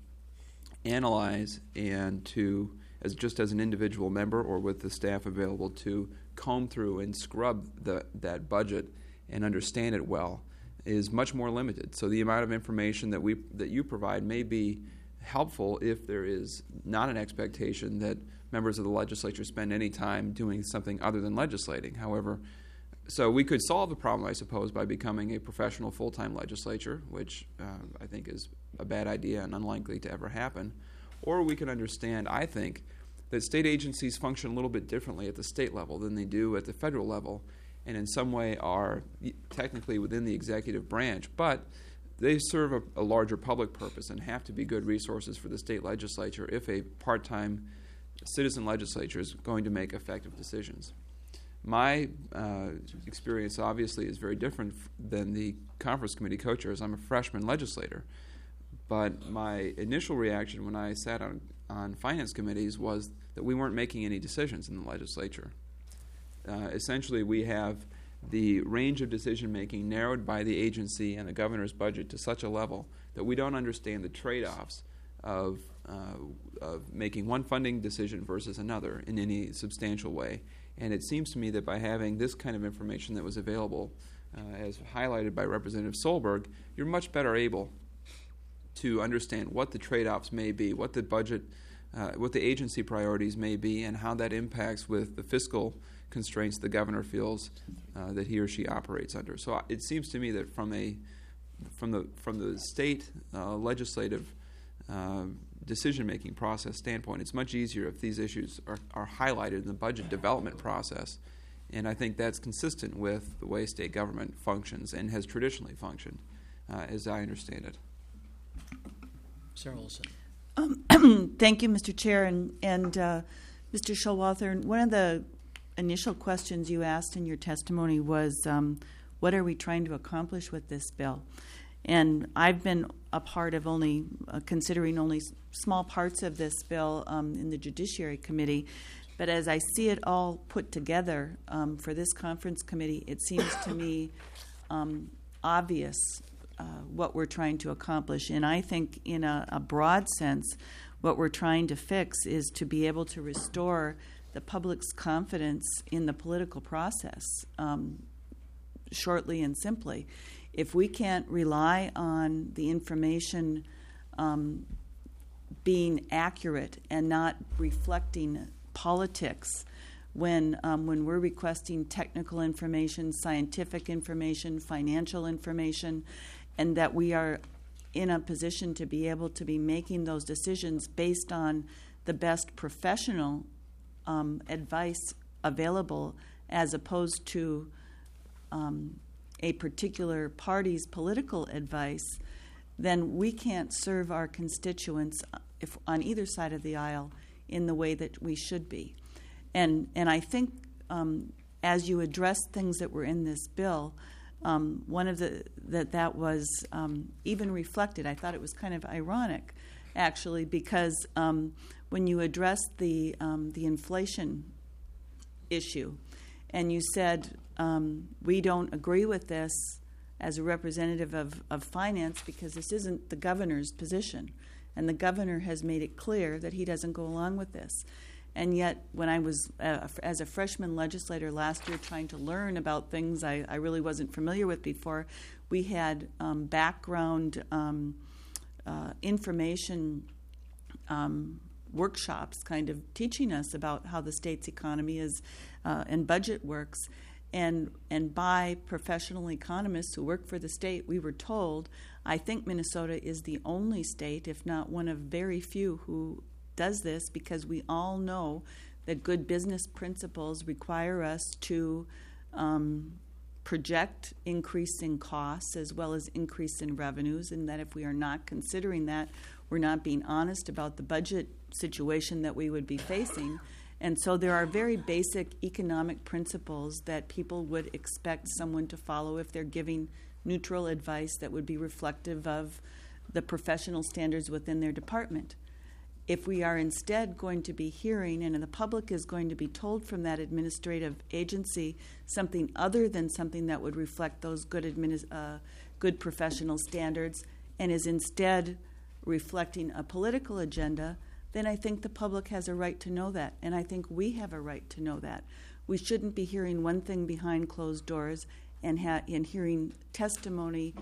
analyze and to, as just as an individual member or with the staff available, to comb through and scrub the, that budget and understand it well is much more limited. So the amount of information that we that you provide may be helpful if there is not an expectation that members of the legislature spend any time doing something other than legislating. However, so we could solve the problem, I suppose, by becoming a professional full-time legislature, which uh, I think is a bad idea and unlikely to ever happen. Or we can understand, I think, that state agencies function a little bit differently at the state level than they do at the federal level, and in some way are technically within the executive branch, but they serve a, a larger public purpose and have to be good resources for the state legislature if a part-time citizen legislature is going to make effective decisions. My uh, experience, obviously, is very different f- than the conference committee co-chairs. I'm a freshman legislator. But my initial reaction when I sat on, on finance committees was that we weren't making any decisions in the legislature. Uh, essentially, we have the range of decision-making narrowed by the agency and the governor's budget to such a level that we don't understand the trade-offs of, uh, of making one funding decision versus another in any substantial way. And it seems to me that by having this kind of information that was available, uh, as highlighted by Representative Solberg, you're much better able to understand what the trade-offs may be, what the budget, uh, what the agency priorities may be, and how that impacts with the fiscal constraints the governor feels uh, that he or she operates under. So it seems to me that from a from the from the state uh, legislative uh, decision-making process standpoint, it's much easier if these issues are, are highlighted in the budget development process. And I think that's consistent with the way state government functions and has traditionally functioned, uh, as I understand it. Sarah Olson. Um, thank you, Mister Chair. And, and uh, Mister Showalter, one of the initial questions you asked in your testimony was, um, what are we trying to accomplish with this bill? And I've been a part of only, uh, considering only s- small parts of this bill um, in the Judiciary Committee. But as I see it all put together um, for this conference committee, it seems to me um, obvious uh, what we're trying to accomplish. And I think in a, a broad sense, what we're trying to fix is to be able to restore the public's confidence in the political process, um, shortly and simply. If we can't rely on the information um, being accurate and not reflecting politics when um, when we're requesting technical information, scientific information, financial information, and that we are in a position to be able to be making those decisions based on the best professional um, advice available as opposed to um, a particular party's political advice, then we can't serve our constituents if on either side of the aisle in the way that we should be. And and I think um, as you address things that were in this bill, um, one of the that that was um, even reflected. I thought it was kind of ironic, actually, because um, when you address the um, the inflation issue. And you said, um, we don't agree with this as a representative of, of finance because this isn't the governor's position. And the governor has made it clear that he doesn't go along with this. And yet, when I was, uh, as a freshman legislator last year, trying to learn about things I, I really wasn't familiar with before, we had um, background um, uh, information um, workshops kind of teaching us about how the state's economy is uh, and budget works. And, and by professional economists who work for the state, we were told, I think Minnesota is the only state, if not one of very few, who does this, because we all know that good business principles require us to um, project increase in costs as well as increase in revenues, and that if we are not considering that, we're not being honest about the budget situation that we would be facing. And so there are very basic economic principles that people would expect someone to follow if they're giving neutral advice that would be reflective of the professional standards within their department. If we are instead going to be hearing, and the public is going to be told from that administrative agency something other than something that would reflect those good, administ- uh, good professional standards, and is instead reflecting a political agenda, then I think the public has a right to know that, and I think we have a right to know that. We shouldn't be hearing one thing behind closed doors and, ha- and hearing testimony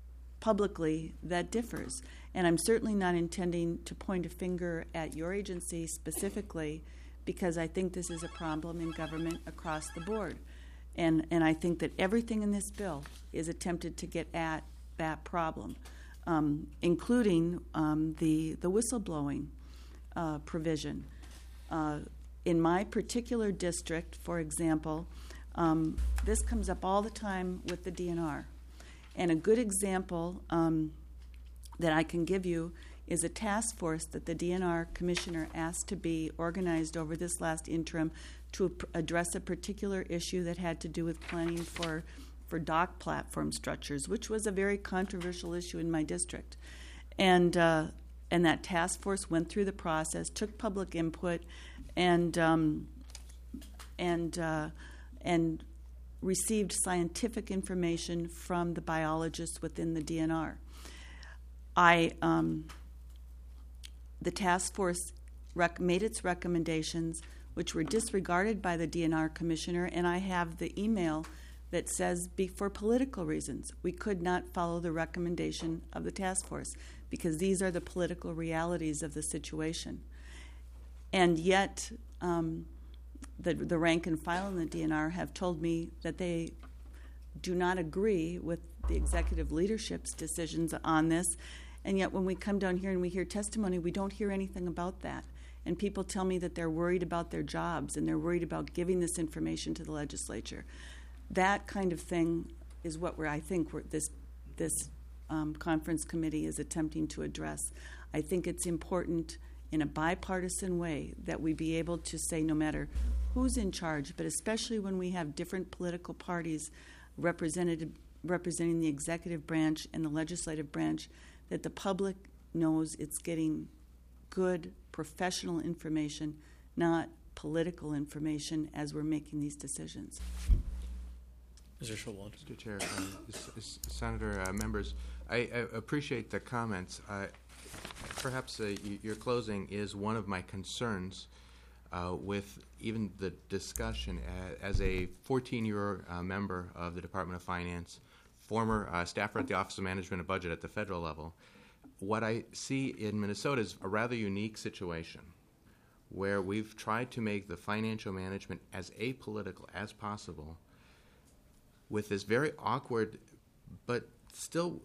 publicly that differs. And I'm certainly not intending to point a finger at your agency specifically, because I think this is a problem in government across the board. And, and I think that everything in this bill is attempted to get at that problem, um, including um, the, the whistleblowing uh, provision. Uh, in my particular district, for example, um, this comes up all the time with the D N R. And a good example um, that I can give you is a task force that the D N R commissioner asked to be organized over this last interim to p- address a particular issue that had to do with planning for, for dock platform structures, which was a very controversial issue in my district. And, uh, and that task force went through the process, took public input, and, um, and, uh, and received scientific information from the biologists within the D N R. I, um, the task force rec- made its recommendations, which were disregarded by the D N R commissioner, and I have the email that says, be, for political reasons, we could not follow the recommendation of the task force because these are the political realities of the situation. And yet, um, the, the rank and file in the D N R have told me that they do not agree with the executive leadership's decisions on this. And yet when we come down here and we hear testimony, we don't hear anything about that. And people tell me that they're worried about their jobs and they're worried about giving this information to the legislature. That kind of thing is what we're, I think we're, this, this um, conference committee is attempting to address. I think it's important in a bipartisan way that we be able to say, no matter who's in charge, but especially when we have different political parties represented, representing the executive branch and the legislative branch, that the public knows it's getting good professional information, not political information, as we're making these decisions. Mister Showalter. Mister Chair, uh, s- s- Senator, uh, members, I, I appreciate the comments. Uh, perhaps uh, y- your closing is one of my concerns uh, with even the discussion. Uh, as a fourteen-year uh, member of the Department of Finance, former uh, staffer at the Office of Management and Budget at the federal level, what I see in Minnesota is a rather unique situation where we've tried to make the financial management as apolitical as possible with this very awkward but still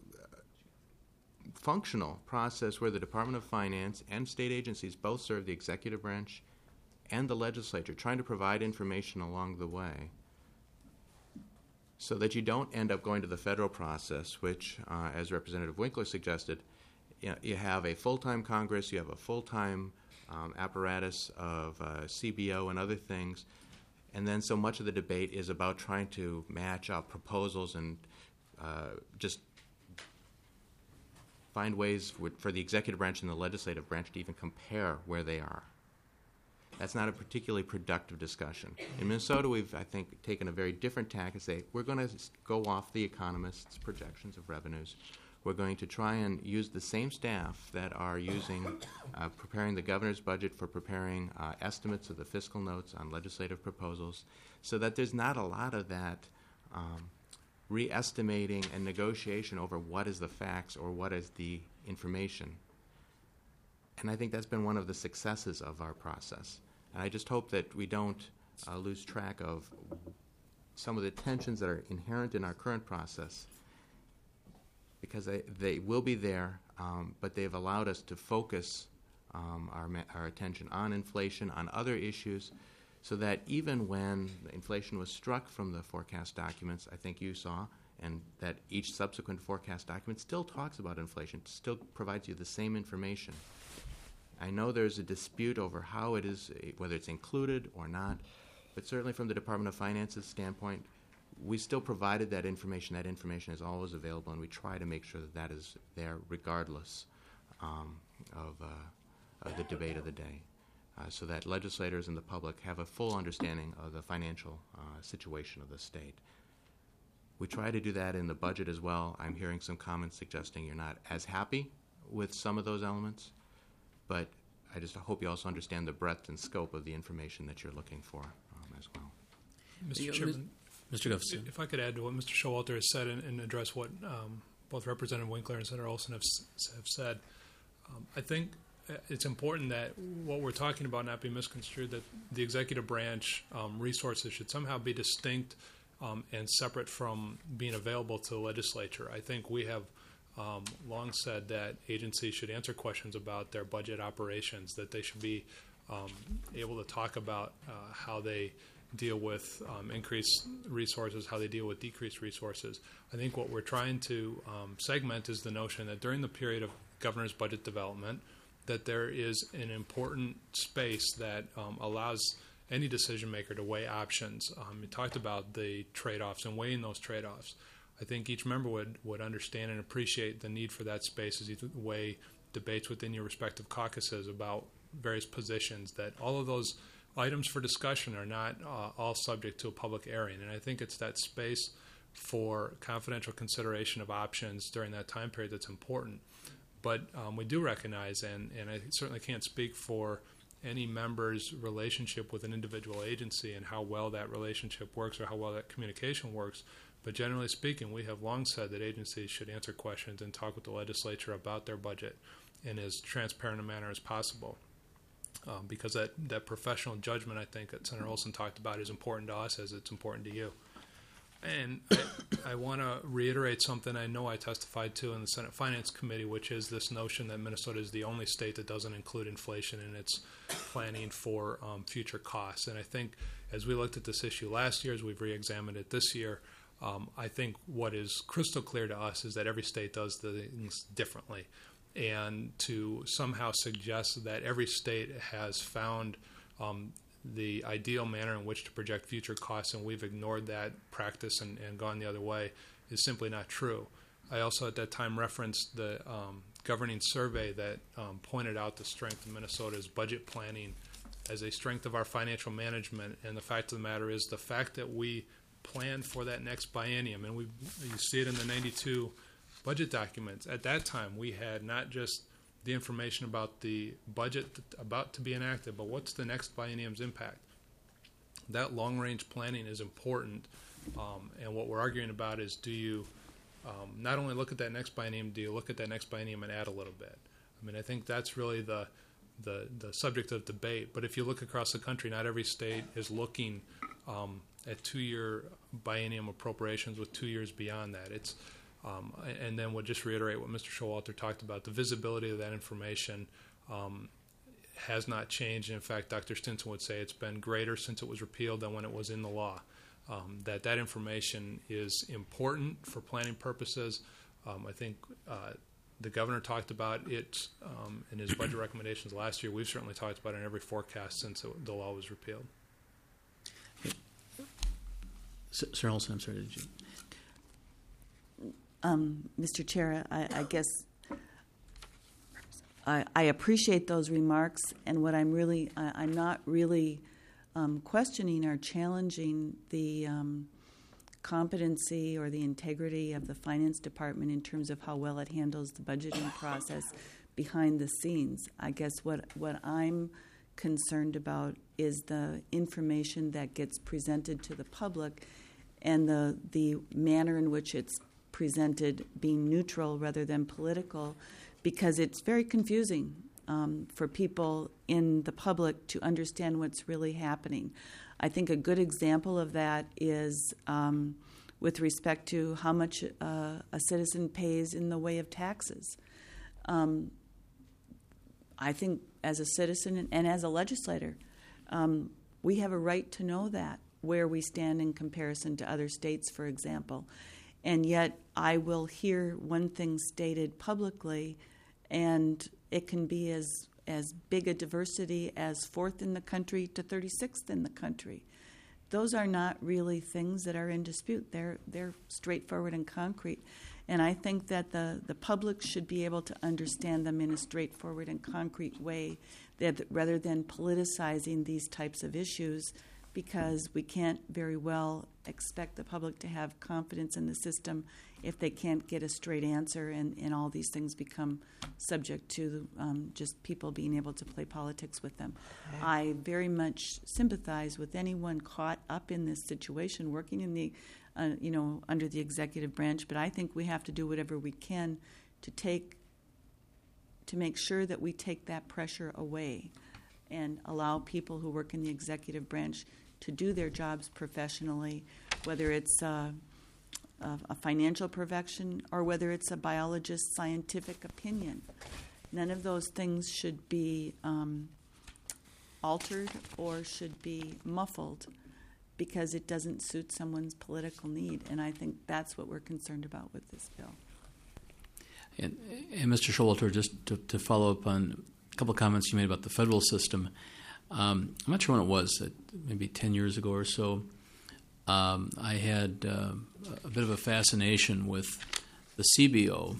functional process where the Department of Finance and state agencies both serve the executive branch and the legislature, trying to provide information along the way so that you don't end up going to the federal process, which, uh, as Representative Winkler suggested, you know, you have a full-time Congress, you have a full-time um, apparatus of uh, C B O and other things, and then so much of the debate is about trying to match up proposals and uh, just find ways for, for the executive branch and the legislative branch to even compare where they are. That's not a particularly productive discussion. In Minnesota, we've, I think, taken a very different tack and say, we're going to go off the economists' projections of revenues. We're going to try and use the same staff that are using, uh, preparing the governor's budget for preparing uh, estimates of the fiscal notes on legislative proposals, so that there's not a lot of that um, re-estimating and negotiation over what is the facts or what is the information. And I think that's been one of the successes of our process. And I just hope that we don't uh, lose track of some of the tensions that are inherent in our current process, because they, they will be there, um, but they've allowed us to focus um, our, our attention on inflation, on other issues, so that even when inflation was struck from the forecast documents, I think you saw, and that each subsequent forecast document still talks about inflation, still provides you the same information. I know there's a dispute over how it is, whether it's included or not, but certainly from the Department of Finance's standpoint, we still provided that information. That information is always available, and we try to make sure that that is there regardless um, of, uh, of the debate of the day, uh, so that legislators and the public have a full understanding of the financial uh, situation of the state. We try to do that in the budget as well. I'm hearing some comments suggesting you're not as happy with some of those elements, but I just hope you also understand the breadth and scope of the information that you're looking for um, as well. Mister Chairman, Mister Gustafson. If I could add to what Mister Showalter has said and, and address what um, both Representative Winkler and Senator Olson have, have said, um, I think it's important that what we're talking about not be misconstrued, that the executive branch um, resources should somehow be distinct um, and separate from being available to the legislature. I think we have um, long said that agencies should answer questions about their budget operations, that they should be um, able to talk about uh, how they deal with um, increased resources, how they deal with decreased resources. I think what we're trying to um, segment is the notion that during the period of governor's budget development, that there is an important space that um, allows any decision maker to weigh options. Um, you talked about the trade-offs and weighing those trade-offs. I think each member would, would understand and appreciate the need for that space as you weigh debates within your respective caucuses about various positions, that all of those items for discussion are not uh, all subject to a public airing. And I think it's that space for confidential consideration of options during that time period that's important. But um, we do recognize, and, and I certainly can't speak for any member's relationship with an individual agency and how well that relationship works or how well that communication works. But generally speaking, we have long said that agencies should answer questions and talk with the legislature about their budget in as transparent a manner as possible. Um, because that, that professional judgment, I think, that Senator Olson talked about is important to us as it's important to you. And I, I want to reiterate something I know I testified to in the Senate Finance Committee, which is this notion that Minnesota is the only state that doesn't include inflation in its planning for um, future costs. And I think as we looked at this issue last year, as we've re-examined it this year, um, I think what is crystal clear to us is that every state does things differently. And to somehow suggest that every state has found um, the ideal manner in which to project future costs and we've ignored that practice and, and gone the other way is simply not true. I also at that time referenced the um, governing survey that um, pointed out the strength of Minnesota's budget planning as a strength of our financial management. And the fact of the matter is the fact that we planned for that next biennium, and we you see it in the ninety-two budget documents. At that time, we had not just the information about the budget about to be enacted, but what's the next biennium's impact. That long-range planning is important, um, and what we're arguing about is do you um, not only look at that next biennium, do you look at that next biennium and add a little bit? I mean, I think that's really the, the, the subject of debate, but if you look across the country, not every state is looking um, at two-year biennium appropriations with two years beyond that. It's Um, and then we'll just reiterate what Mister Showalter talked about. The visibility of that information um, has not changed. In fact, Doctor Stinson would say it's been greater since it was repealed than when it was in the law. Um, that that information is important for planning purposes. Um, I think uh, the governor talked about it um, in his budget recommendations last year. We've certainly talked about it in every forecast since it, the law was repealed. Sir Olson, I'm sorry, did you? Um, Mister Chair, I, I guess I, I appreciate those remarks, and what I'm really, I, I'm not really um, questioning or challenging the um, competency or the integrity of the finance department in terms of how well it handles the budgeting process behind the scenes. I guess what what I'm concerned about is the information that gets presented to the public and the the manner in which it's presented being neutral rather than political, because it's very confusing um, for people in the public to understand what's really happening. I think a good example of that is um, with respect to how much uh, a citizen pays in the way of taxes. Um, I think as a citizen and as a legislator, um, we have a right to know that, where we stand in comparison to other states, for example. And yet I will hear one thing stated publicly, and it can be as as big a diversity as fourth in the country to thirty-sixth in the country. Those are not really things that are in dispute. They're they're straightforward and concrete. And I think that the, the public should be able to understand them in a straightforward and concrete way, that rather than politicizing these types of issues, because we can't very well expect the public to have confidence in the system if they can't get a straight answer, and, and all these things become subject to um, just people being able to play politics with them. I very much sympathize with anyone caught up in this situation, working in the, uh, you know, under the executive branch, but I think we have to do whatever we can to take, to make sure that we take that pressure away and allow people who work in the executive branch to do their jobs professionally, whether it's uh, a, a financial profession or whether it's a biologist's scientific opinion. None of those things should be um, altered or should be muffled because it doesn't suit someone's political need, and I think that's what we're concerned about with this bill. And, and Mister Showalter, just to, to follow up on a couple of comments you made about the federal system, um, I'm not sure when it was, maybe ten years ago or so, um, I had uh, a bit of a fascination with the C B O,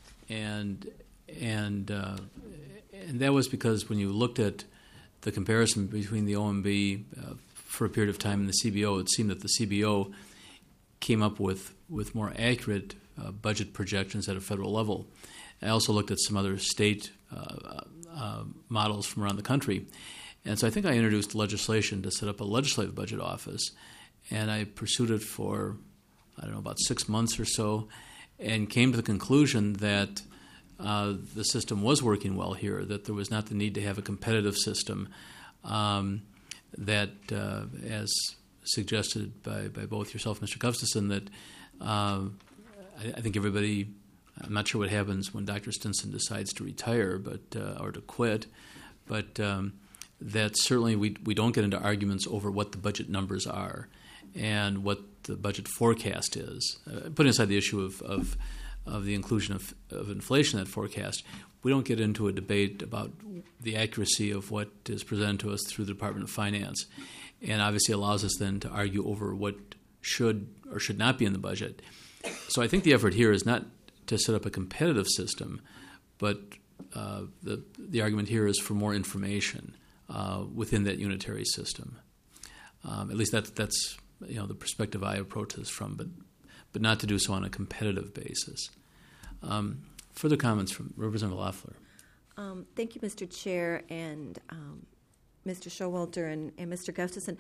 and and uh, and that was because when you looked at the comparison between the O M B uh, for a period of time and the C B O, it seemed that the C B O came up with, with more accurate uh, budget projections at a federal level. I also looked at some other state uh, uh, models from around the country. And so I think I introduced legislation to set up a legislative budget office, and I pursued it for, I don't know, about six months or so, and came to the conclusion that uh, the system was working well here, that there was not the need to have a competitive system, um, that, uh, as suggested by, by both yourself and Mister Gustafson, that uh, I, I think everybody, I'm not sure what happens when Doctor Stinson decides to retire but uh, or to quit, but um, that certainly we, we don't get into arguments over what the budget numbers are and what the budget forecast is. Uh, putting aside the issue of, of, of the inclusion of, of inflation in that forecast, we don't get into a debate about the accuracy of what is presented to us through the Department of Finance, and obviously allows us then to argue over what should or should not be in the budget. So I think the effort here is not to set up a competitive system, but uh, the the argument here is for more information uh, within that unitary system. Um, at least that's that's you know the perspective I approach this from, but but not to do so on a competitive basis. Um, further comments from Representative Loeffler. Um, thank you, Mister Chair, and um, Mister Showalter and, and Mister Gustafson.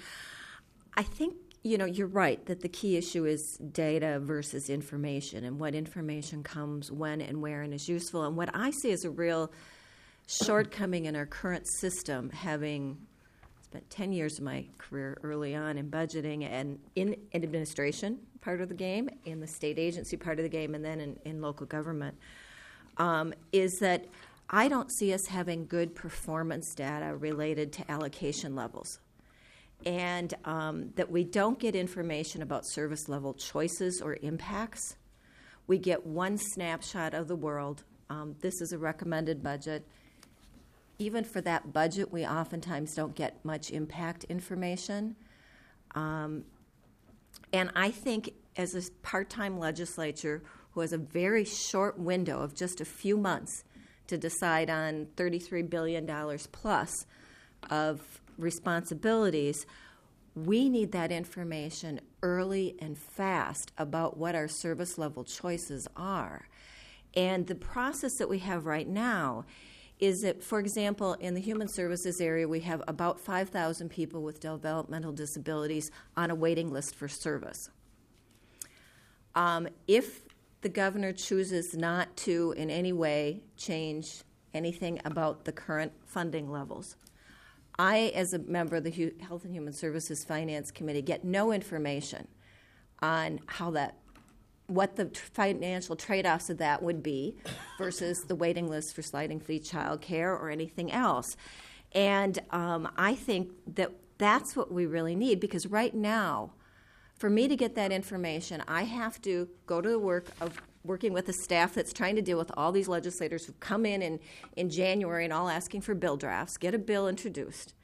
I think you know you're right that the key issue is data versus information, and what information comes when and where and is useful. And what I see as a real shortcoming in our current system, having spent ten years of my career early on in budgeting and in, in administration part of the game, in the state agency part of the game, and then in, in local government, um, is that I don't see us having good performance data related to allocation levels, and um, that we don't get information about service level choices or impacts. We get one snapshot of the world. Um, this is a recommended budget. Even for that budget, we oftentimes don't get much impact information. Um, and I think as a part-time legislature who has a very short window of just a few months to decide on thirty-three billion dollars plus of responsibilities, we need that information early and fast about what our service level choices are. And the process that we have right now is that, for example, in the human services area, we have about five thousand people with developmental disabilities on a waiting list for service. Um, if the governor chooses not to in any way change anything about the current funding levels, I, as a member of the Hu- Health and Human Services Finance Committee, get no information on how that, what the tr- financial trade-offs of that would be versus the waiting list for sliding fee child care or anything else. And um, I think that that's what we really need, because right now, for me to get that information, I have to go to the work of working with a staff that's trying to deal with all these legislators who come in, in in January and all asking for bill drafts, get a bill introduced,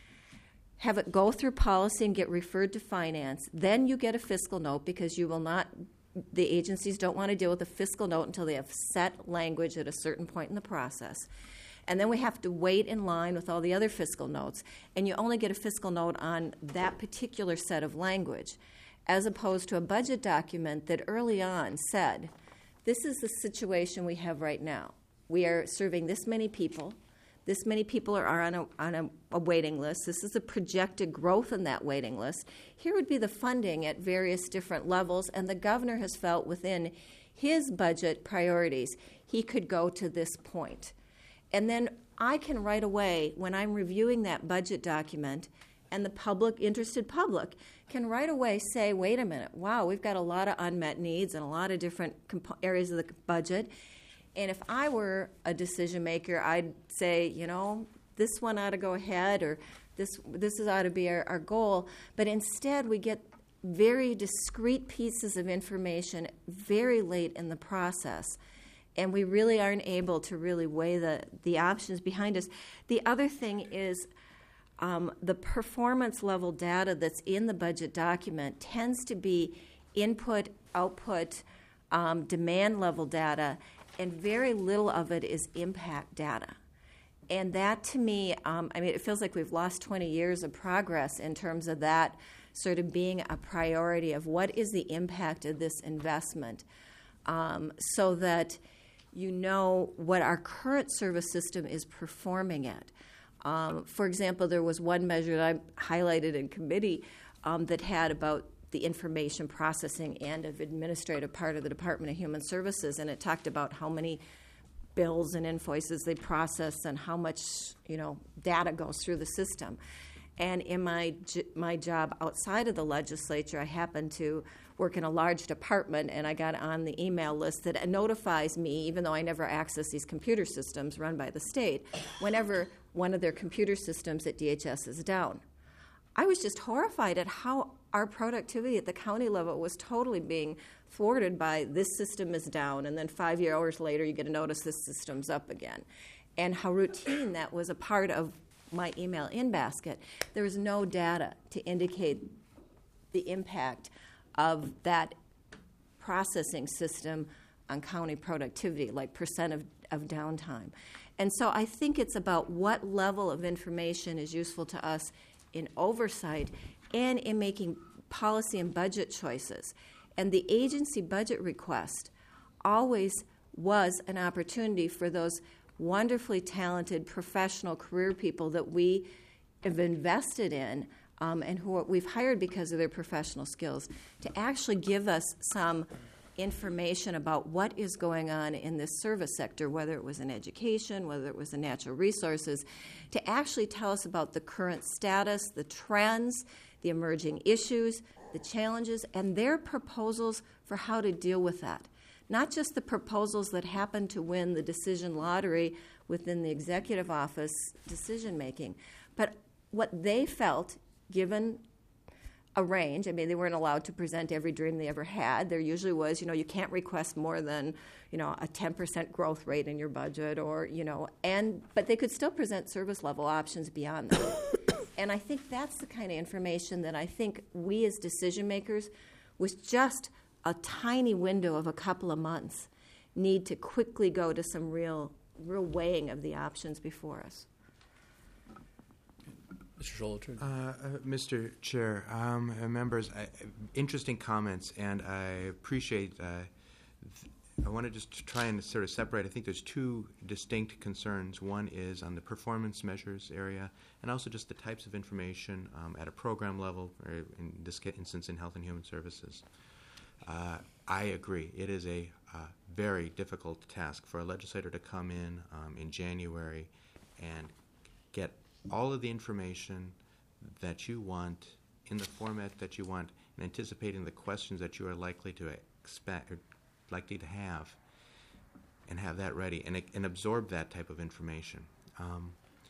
have it go through policy and get referred to finance. Then you get a fiscal note, because you will not, the agencies don't want to deal with a fiscal note until they have set language at a certain point in the process. And then we have to wait in line with all the other fiscal notes. And you only get a fiscal note on that particular set of language, as opposed to a budget document that early on said, this is the situation we have right now. We are serving this many people. This many people are on a, on a, a waiting list. This is the projected growth in that waiting list. Here would be the funding at various different levels, and the governor has felt within his budget priorities he could go to this point. And then I can right away, when I'm reviewing that budget document, and the public, interested public, can right away say, wait a minute, wow, we've got a lot of unmet needs and a lot of different comp- areas of the budget. And if I were a decision maker, I'd say, you know, this one ought to go ahead, or this this ought to be our, our goal. But instead, we get very discrete pieces of information very late in the process. And we really aren't able to really weigh the, the options behind us. The other thing is, Um, the performance level data that's in the budget document tends to be input, output, um, demand level data, and very little of it is impact data. And that, to me, um, I mean, it feels like we've lost twenty years of progress in terms of that sort of being a priority of what is the impact of this investment, um, so that you know what our current service system is performing at. Um, for example, there was one measure that I highlighted in committee um, that had about the information processing and of administrative part of the Department of Human Services, and it talked about how many bills and invoices they process and how much, you know, data goes through the system. And in my my job outside of the legislature, I happened to work in a large department, and I got on the email list that notifies me, even though I never access these computer systems run by the state, whenever one of their computer systems at D H S is down. I was just horrified at how our productivity at the county level was totally being thwarted by this system is down, and then five hours later you get a notice this system's up again. And how routine that was a part of my email in basket. There was no data to indicate the impact of that processing system on county productivity, like percent of, of downtime. And so I think it's about what level of information is useful to us in oversight and in making policy and budget choices. And the agency budget request always was an opportunity for those wonderfully talented professional career people that we have invested in um, and who are, we've hired because of their professional skills to actually give us some information about what is going on in this service sector, whether it was in education, whether it was in natural resources, to actually tell us about the current status, the trends, the emerging issues, the challenges, and their proposals for how to deal with that. Not just the proposals that happen to win the decision lottery within the executive office decision making, but what they felt, given a range. I mean, they weren't allowed to present every dream they ever had. There usually was, you know, you can't request more than, you know, a ten percent growth rate in your budget, or, you know, and but they could still present service level options beyond that. And I think that's the kind of information that I think we as decision makers, with just a tiny window of a couple of months, need to quickly go to some real real weighing of the options before us. Mister Showalter. Uh, uh, Mister Chair, um, uh, members, I, interesting comments, and I appreciate. Uh, th- I want to just try and sort of separate. I think there's two distinct concerns. One is on the performance measures area, and also just the types of information um, at a program level, or in this instance in Health and Human Services. Uh, I agree. It is a uh, very difficult task for a legislator to come in um, in January and get all of the information that you want in the format that you want, and anticipating the questions that you are likely to expect, or likely to have, and have that ready, and, and absorb that type of information. Um,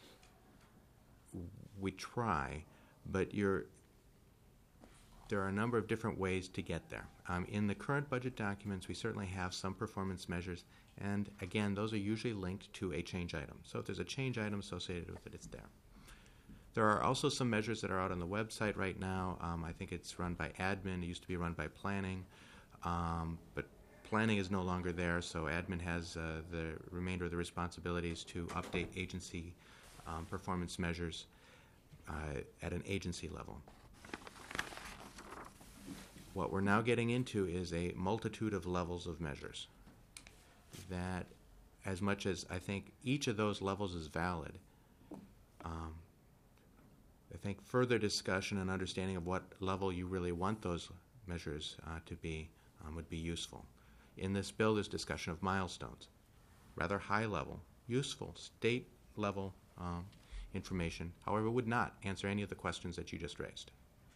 we try, but you're, there are a number of different ways to get there. Um, in the current budget documents, we certainly have some performance measures, and again, those are usually linked to a change item. So if there's a change item associated with it, it's there. There are also some measures that are out on the website right now. Um, I think it's run by admin. It used to be run by planning, um, but planning is no longer there, so admin has uh, the remainder of the responsibilities to update agency um, performance measures uh, at an agency level. What we're now getting into is a multitude of levels of measures that, as much as I think each of those levels is valid, um, I think further discussion and understanding of what level you really want those measures uh, to be um, would be useful. In this bill, there's discussion of milestones, rather high level, useful, state level um, information, however, would not answer any of the questions that you just raised.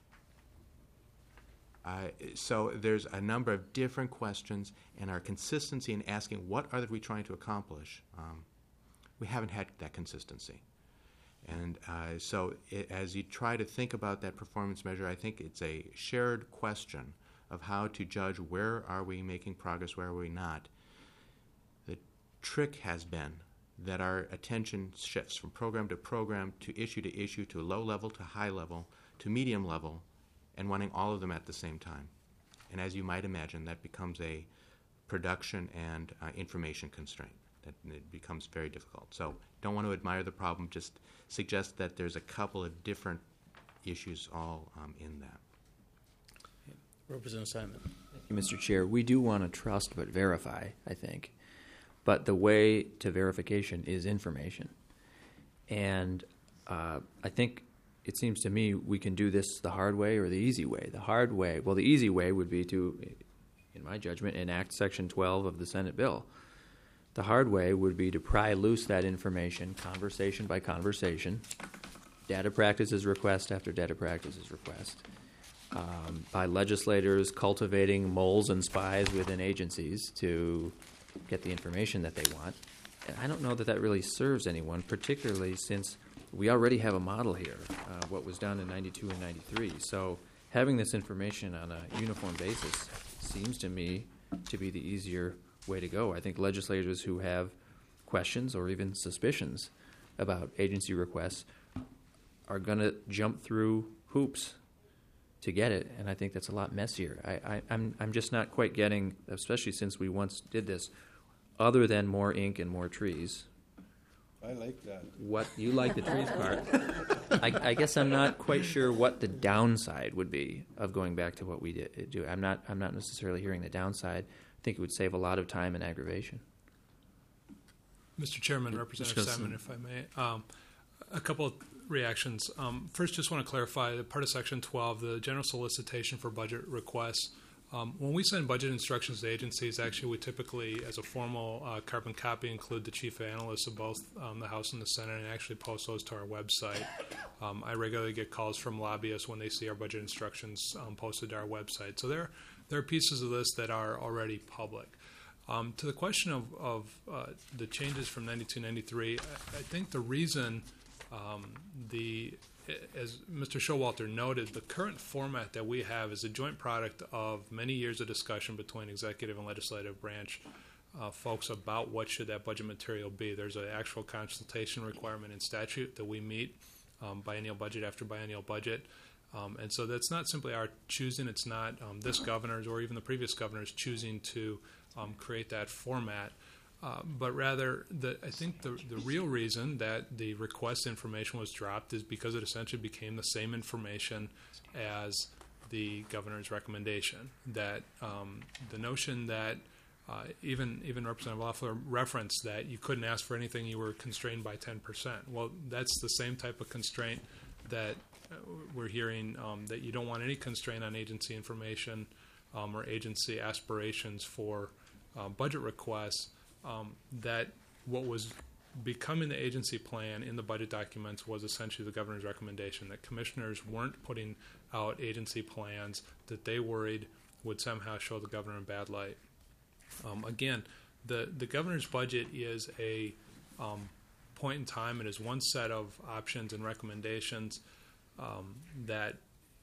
Uh, so there's a number of different questions, and our consistency in asking what are we trying to accomplish, um, we haven't had that consistency. And uh, so it, as you try to think about that performance measure, I think it's a shared question of how to judge where are we making progress, where are we not. The trick has been that our attention shifts from program to program, to issue to issue, to low level to high level, to medium level, and wanting all of them at the same time. And as you might imagine, that becomes a production and uh, information constraint. That it becomes very difficult. So don't want to admire the problem, just suggest that there's a couple of different issues all um, in that. Representative Simon. Thank you, Mister Chair. We do want to trust but verify, I think. But the way to verification is information. And uh, I think it seems to me we can do this the hard way or the easy way. The hard way, well, the easy way would be to, in my judgment, enact Section twelve of the Senate bill. The hard way would be to pry loose that information, conversation by conversation, data practices request after data practices request, um, by legislators cultivating moles and spies within agencies to get the information that they want. And I don't know that that really serves anyone, particularly since we already have a model here, uh, what was done in ninety-two and ninety-three. So having this information on a uniform basis seems to me to be the easier way to go. I think legislators who have questions or even suspicions about agency requests are going to jump through hoops to get it, and I think that's a lot messier. I, I, I'm I'm just not quite getting, especially since we once did this, other than more ink and more trees. I like that. What you like the trees part? I, I guess I'm not quite sure what the downside would be of going back to what we did do. I'm not I'm not necessarily hearing the downside. I think it would save a lot of time and aggravation. Mister Chairman, Representative Simon, if I may, um, a couple of reactions. Um, first, just want to clarify that part of Section twelve, the general solicitation for budget requests. Um, when we send budget instructions to agencies, actually we typically, as a formal uh, carbon copy, include the chief analysts of both um, the House and the Senate and actually post those to our website. Um, I regularly get calls from lobbyists when they see our budget instructions um, posted to our website. So there, there are pieces of this that are already public. Um, to the question of, of uh, the changes from ninety-two ninety-three, I, I think the reason um, the as Mister Showalter noted, the current format that we have is a joint product of many years of discussion between executive and legislative branch uh, folks about what should that budget material be. There's an actual consultation requirement in statute that we meet um, biennial budget after biennial budget. Um, and so that's not simply our choosing. It's not um, this governor's or even the previous governor's choosing to um, create that format. Uh, but rather, the, I think the, the real reason that the request information was dropped is because it essentially became the same information as the governor's recommendation. That um, the notion that uh, even even Representative Loeffler referenced that you couldn't ask for anything, you were constrained by ten percent. Well, that's the same type of constraint that uh, we're hearing, um, that you don't want any constraint on agency information um, or agency aspirations for uh, budget requests. Um, that what was becoming the agency plan in the budget documents was essentially the governor's recommendation, that commissioners weren't putting out agency plans that they worried would somehow show the governor in bad light. Um, again, the, the governor's budget is a um, point in time. It is one set of options and recommendations um, that,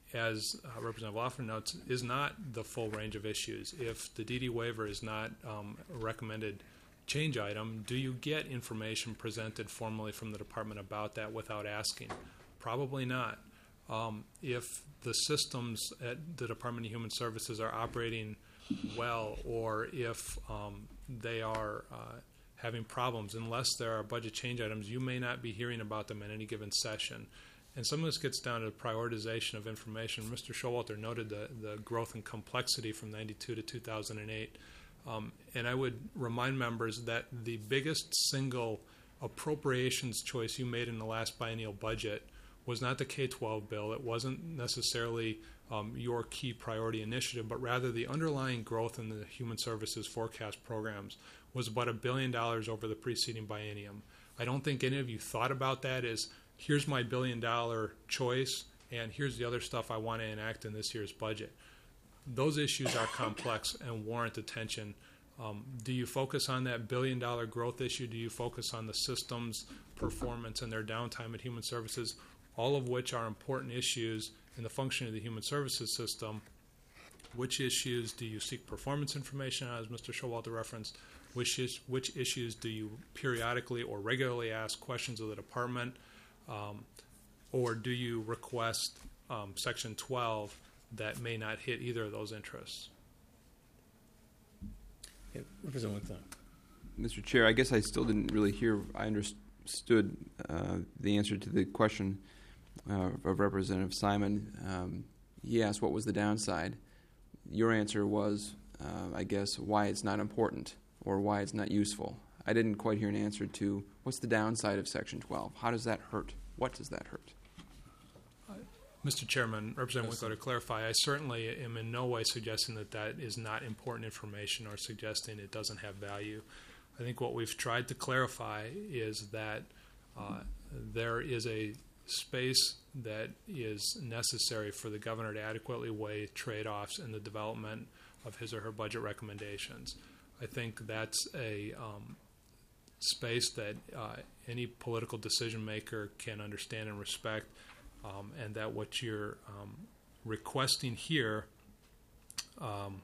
as uh, Representative Loeffler notes, is not the full range of issues. If the D D waiver is not um, a recommended change item, do you get information presented formally from the department about that without asking? Probably not. Um, if the systems at the Department of Human Services are operating well, or if um, they are uh, having problems, unless there are budget change items, you may not be hearing about them in any given session. And some of this gets down to the prioritization of information. Mister Showalter noted the, the growth and complexity from ninety-two to two thousand eight. Um, and I would remind members that the biggest single appropriations choice you made in the last biennial budget was not the K twelve bill. It wasn't necessarily um, your key priority initiative, but rather the underlying growth in the human services forecast programs was about a billion dollars over the preceding biennium. I don't think any of you thought about that as, here's my billion dollar choice, and here's the other stuff I want to enact in this year's budget. Those issues are complex and warrant attention. Um, do you focus on that billion dollar growth issue? Do you focus on the systems performance and their downtime at human services, all of which are important issues in the functioning of the human services system? Which issues do you seek performance information on, as Mister Showalter referenced? Which, is, which issues do you periodically or regularly ask questions of the department? Um, or do you request um, Section twelve that may not hit either of those interests? Yeah, Representative Winkler. Mister Chair, I guess I still didn't really hear, I understood uh, the answer to the question uh, of Representative Simon. Um, he asked what was the downside. Your answer was, uh, I guess, why it's not important or why it's not useful. I didn't quite hear an answer to what's the downside of Section twelve. How does that hurt? What does that hurt? Mister Chairman, Representative Winkler, to clarify, I certainly am in no way suggesting that that is not important information or suggesting it doesn't have value. I think what we've tried to clarify is that uh, there is a space that is necessary for the governor to adequately weigh trade-offs in the development of his or her budget recommendations. I think that's a um, space that uh, any political decision maker can understand and respect. Um, and that what you're um, requesting here um,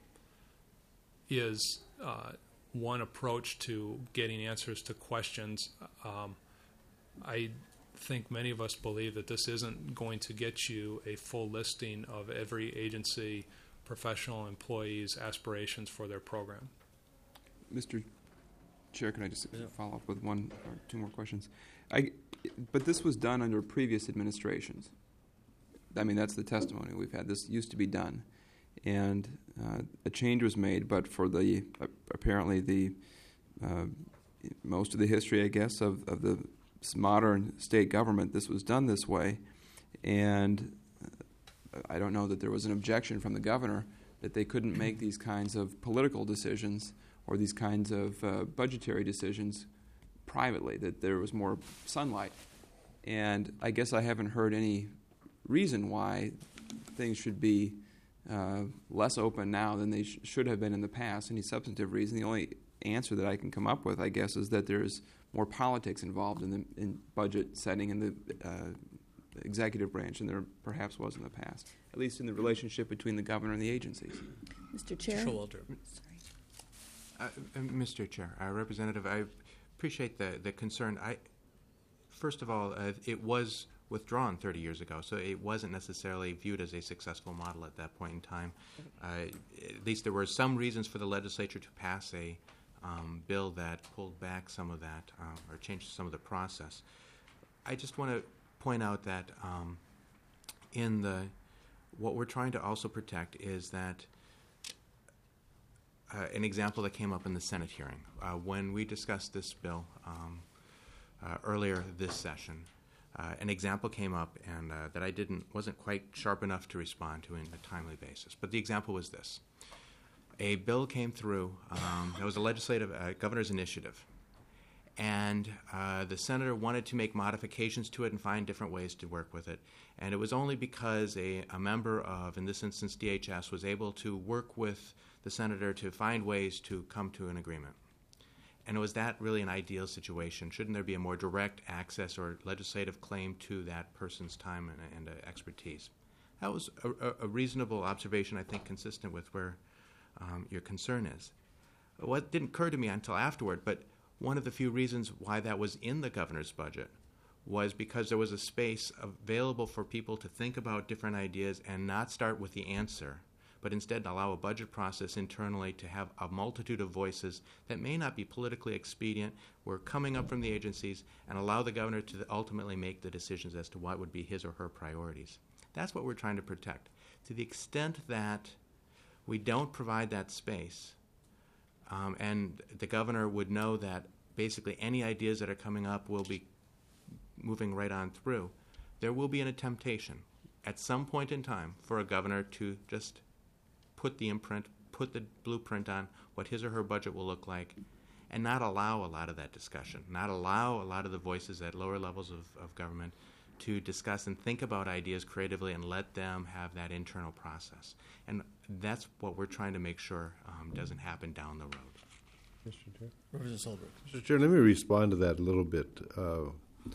is uh, one approach to getting answers to questions. Um, I think many of us believe that this isn't going to get you a full listing of every agency professional employee's aspirations for their program. Mister Chair, can I just follow up with one or two more questions? I, but this was done under previous administrations. I mean, that's the testimony we've had. This used to be done, and uh, a change was made. But for the uh, apparently the uh, most of the history, I guess, of, of the modern state government, this was done this way, and I don't know that there was an objection from the governor that they couldn't make these kinds of political decisions or these kinds of uh, budgetary decisions privately, that there was more sunlight. And I guess I haven't heard any reason why things should be uh, less open now than they sh- should have been in the past, any substantive reason. The only answer that I can come up with, I guess, is that there's more politics involved in the in budget setting in the uh, executive branch than there perhaps was in the past, at least in the relationship between the governor and the agencies. Mister Chair? Showalter. Uh, uh, Mister Chair, uh, Representative, I appreciate the, the concern. I, first of all, uh, it was withdrawn thirty years ago, so it wasn't necessarily viewed as a successful model at that point in time. Uh, at least there were some reasons for the legislature to pass a um, bill that pulled back some of that uh, or changed some of the process. I just want to point out that um, in the what we're trying to also protect is that uh, an example that came up in the Senate hearing uh, when we discussed this bill um, uh, earlier this session. Uh, an example came up and uh, that I didn't wasn't quite sharp enough to respond to in a timely basis. But the example was this: a bill came through. Um, that was a legislative uh, governor's initiative, and uh, the senator wanted to make modifications to it and find different ways to work with it. And it was only because a, a member of, in this instance, D H S, was able to work with the senator to find ways to come to an agreement. And was that really an ideal situation? Shouldn't there be a more direct access or legislative claim to that person's time and, and uh, expertise? That was a, a reasonable observation, I think, consistent with where um, your concern is. What didn't occur to me until afterward, but one of the few reasons why that was in the governor's budget was because there was a space available for people to think about different ideas and not start with the answer, but instead allow a budget process internally to have a multitude of voices that may not be politically expedient, were coming up from the agencies, and allow the governor to ultimately make the decisions as to what would be his or her priorities. That's what we're trying to protect. To the extent that we don't provide that space, um, and the governor would know that basically any ideas that are coming up will be moving right on through, there will be a temptation at some point in time for a governor to just put the imprint, put the blueprint on what his or her budget will look like, and not allow a lot of that discussion, not allow a lot of the voices at lower levels of, of government to discuss and think about ideas creatively and let them have that internal process. And that's what we're trying to make sure um, doesn't happen down the road. Mister Chair? Representative Solberg. Mister Chair, let me respond to that a little bit. Uh,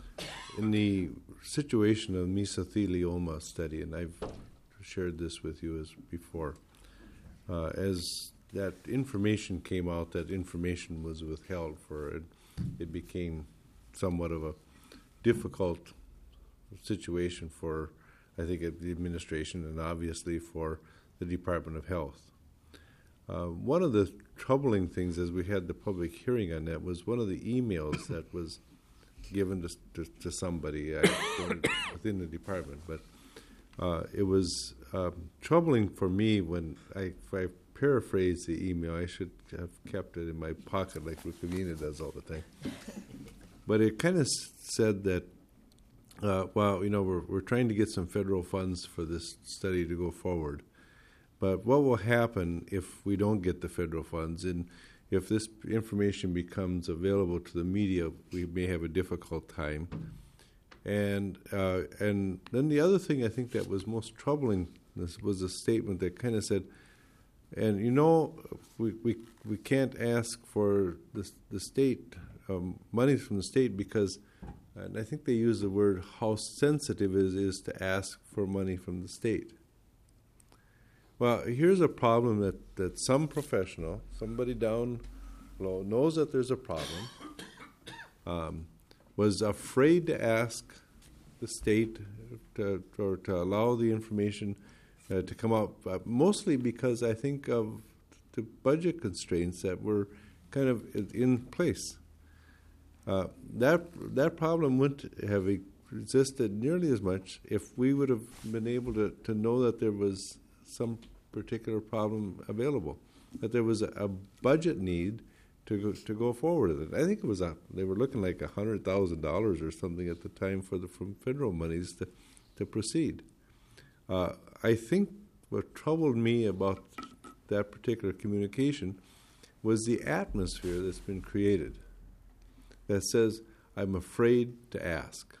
in the situation of mesothelioma study, and I've shared this with you as before, uh, as that information came out, that information was withheld for it, it became somewhat of a difficult situation for, I think, the administration and obviously for the Department of Health. Uh, one of the troubling things as we had the public hearing on that was one of the emails that was given to, to, to somebody uh, within the department. But uh, it was um, troubling for me when I, if I paraphrase the email, I should have kept it in my pocket like Rukavina does all the time. But it kind of said that, uh, well, you know, we're, we're trying to get some federal funds for this study to go forward. But what will happen if we don't get the federal funds? And if this information becomes available to the media, we may have a difficult time. And uh, and then the other thing I think that was most troubling this was a statement that kind of said, and you know, we we, we can't ask for the, the state, um, money from the state because, and I think they use the word how sensitive it is to ask for money from the state. Well, here's a problem that, that some professional, somebody down low, knows that there's a problem, um, was afraid to ask the state to, or to allow the information uh, to come out, uh, mostly because I think of the budget constraints that were kind of in place. Uh, that that problem wouldn't have existed nearly as much if we would have been able to, to know that there was some particular problem available, that there was a, a budget need to go, to go forward with it. I think it was a, they were looking like a hundred thousand dollars or something at the time for the from federal monies to to proceed. Uh, I think what troubled me about that particular communication was the atmosphere that's been created that says, I'm afraid to ask.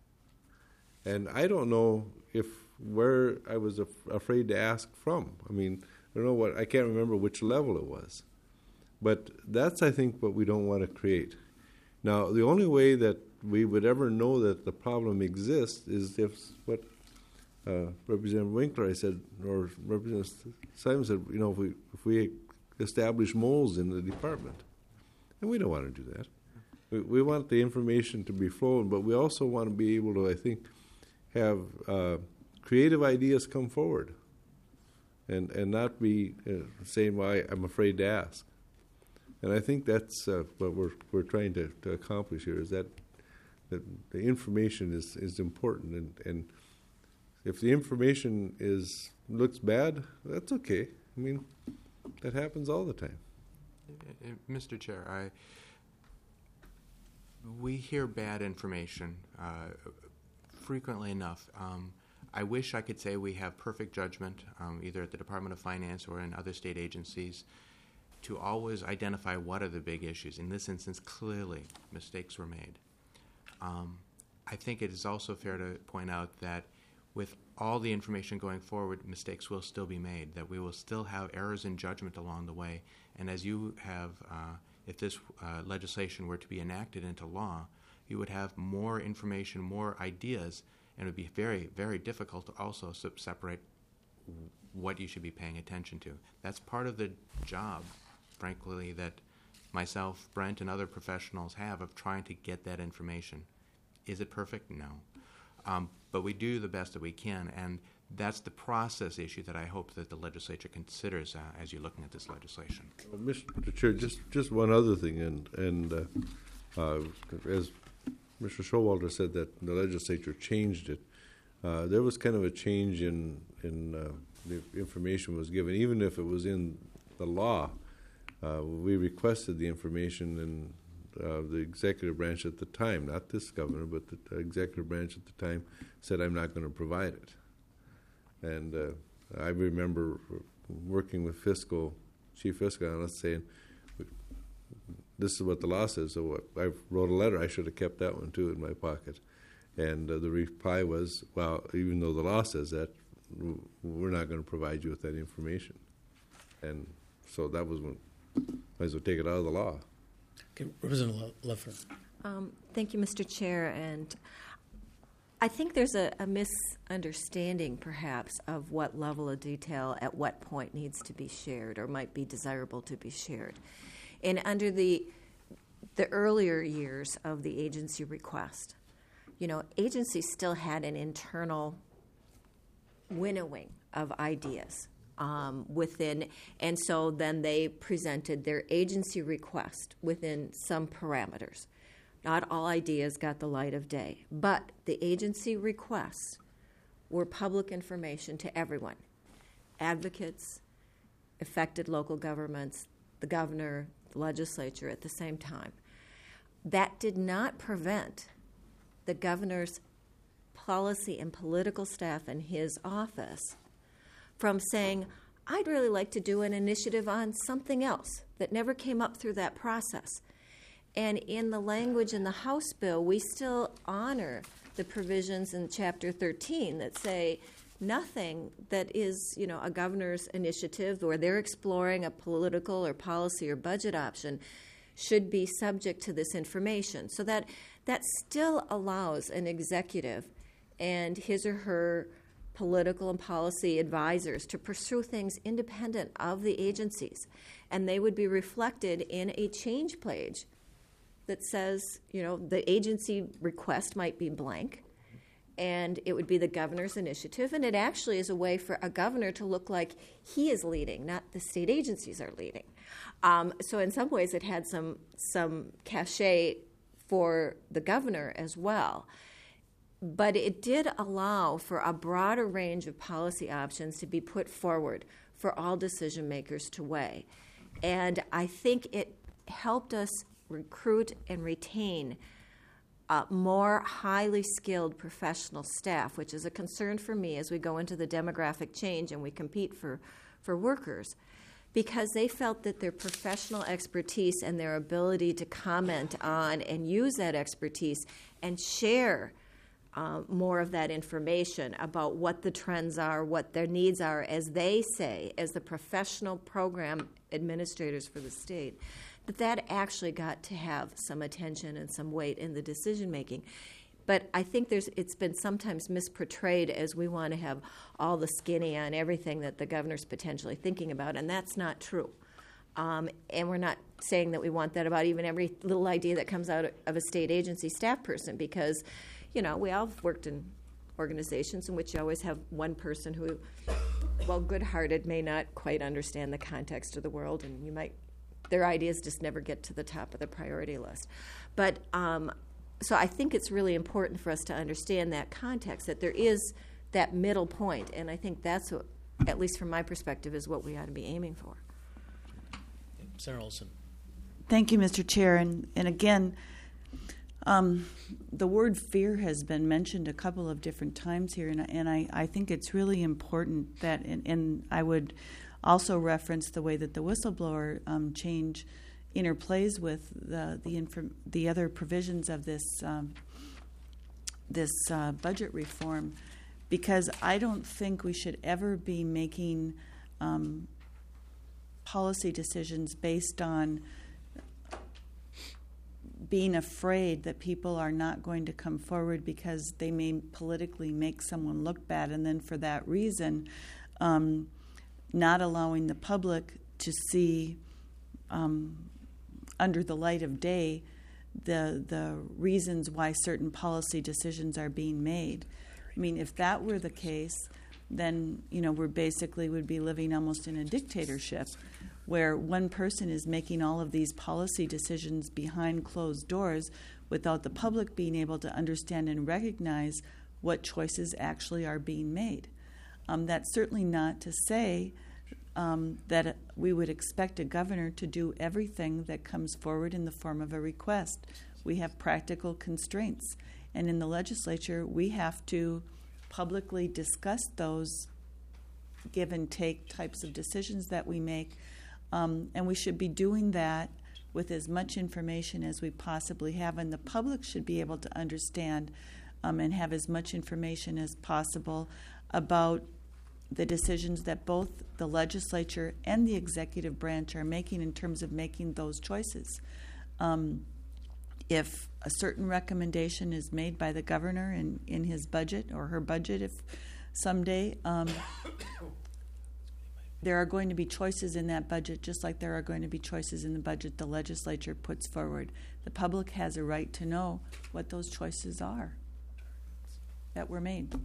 And I don't know if where I was af- afraid to ask from. I mean, I don't know what, I can't remember which level it was. But that's, I think, what we don't want to create. Now, the only way that we would ever know that the problem exists is if what uh, Representative Winkler, I said, or Representative Simon said, you know, if we, if we establish moles in the department. And we don't want to do that. We, we want the information to be flowing, but we also want to be able to, I think, have uh, creative ideas come forward and, and not be uh, saying, well, I, I'm afraid to ask. And I think that's uh, what we're we're trying to, to accomplish here, is that, that the information is, is important, and, and if the information is looks bad, that's okay. I mean, that happens all the time. Uh, Mister Chair, I we hear bad information uh, frequently enough. Um, I wish I could say we have perfect judgment, um, either at the Department of Finance or in other state agencies, to always identify what are the big issues. In this instance, clearly mistakes were made. Um, I think it is also fair to point out that with all the information going forward, mistakes will still be made, that we will still have errors in judgment along the way. And as you have, uh, if this uh, legislation were to be enacted into law, you would have more information, more ideas, and it would be very, very difficult to also se- separate w- what you should be paying attention to. That's part of the job, frankly, that myself, Brent, and other professionals have of trying to get that information. Is it perfect? No. Um, but we do the best that we can, and that's the process issue that I hope that the legislature considers uh, as you're looking at this legislation. Well, Mister Chair, just, just one other thing, and, and uh, uh, as Mister Showalter said that the legislature changed it, uh, there was kind of a change in, in uh, the information was given, even if it was in the law. Uh, we requested the information, and uh, the executive branch at the time, not this governor, but the executive branch at the time, said, I'm not going to provide it. And uh, I remember working with fiscal, chief fiscal analyst saying, this is what the law says. So what, I wrote a letter. I should have kept that one, too, in my pocket. And uh, the reply was, well, even though the law says that, we're not going to provide you with that information. And so that was when, might as well take it out of the law. Okay, Representative Leffler. Um, thank you, Mister Chair. And I think there's a, a misunderstanding, perhaps, of what level of detail at what point needs to be shared or might be desirable to be shared. And under the the earlier years of the agency request, you know, agencies still had an internal winnowing of ideas um, within, and so then they presented their agency request within some parameters. Not all ideas got the light of day, but the agency requests were public information to everyone, advocates, affected local governments, the governor, the legislature at the same time. That did not prevent the governor's policy and political staff in his office from saying, I'd really like to do an initiative on something else that never came up through that process. And in the language in the House bill, we still honor the provisions in Chapter thirteen that say nothing that is, you know, a governor's initiative or they're exploring a political or policy or budget option should be subject to this information. So that that still allows an executive and his or her political and policy advisors to pursue things independent of the agencies. And they would be reflected in a change page that says, you know, the agency request might be blank, and it would be the governor's initiative. And it actually is a way for a governor to look like he is leading, not the state agencies are leading. Um, so in some ways it had some some cachet for the governor as well. But it did allow for a broader range of policy options to be put forward for all decision makers to weigh. And I think it helped us recruit and retain uh, more highly skilled professional staff, which is a concern for me as we go into the demographic change and we compete for, for workers, because they felt that their professional expertise and their ability to comment on and use that expertise and share uh, more of that information about what the trends are, what their needs are, as they say, as the professional program administrators for the state, that that actually got to have some attention and some weight in the decision making. But I think there's it's been sometimes misportrayed as we want to have all the skinny on everything that the governor's potentially thinking about, and that's not true. Um, and we're not saying that we want that about even every little idea that comes out of a state agency staff person, because, you know, we all have worked in organizations in which you always have one person who, while good-hearted, may not quite understand the context of the world, and you might their ideas just never get to the top of the priority list. But um, so I think it's really important for us to understand that context, that there is that middle point, and I think that's what, at least from my perspective, is what we ought to be aiming for. Sarah Olson. Thank you, Mister Chair. And, and again, um, the word fear has been mentioned a couple of different times here, and, and I, I think it's really important that, and, and I would also reference the way that the whistleblower um, change interplays with the the, inform- the other provisions of this um, this uh, budget reform, because I don't think we should ever be making um, policy decisions based on being afraid that people are not going to come forward because they may politically make someone look bad, and then for that reason um, not allowing the public to see um, under the light of day the the reasons why certain policy decisions are being made. I mean, if that were the case, then, you know, we're basically would be living almost in a dictatorship where one person is making all of these policy decisions behind closed doors without the public being able to understand and recognize what choices actually are being made. Um, that's certainly not to say um, that we would expect a governor to do everything that comes forward in the form of a request. We have practical constraints. And in the legislature, we have to publicly discuss those give and take types of decisions that we make. Um, and we should be doing that with as much information as we possibly have. And the public should be able to understand um, and have as much information as possible about the decisions that both the legislature and the executive branch are making in terms of making those choices. Um, if a certain recommendation is made by the governor in, in his budget or her budget, if someday um, there are going to be choices in that budget, just like there are going to be choices in the budget the legislature puts forward. The public has a right to know what those choices are that were made.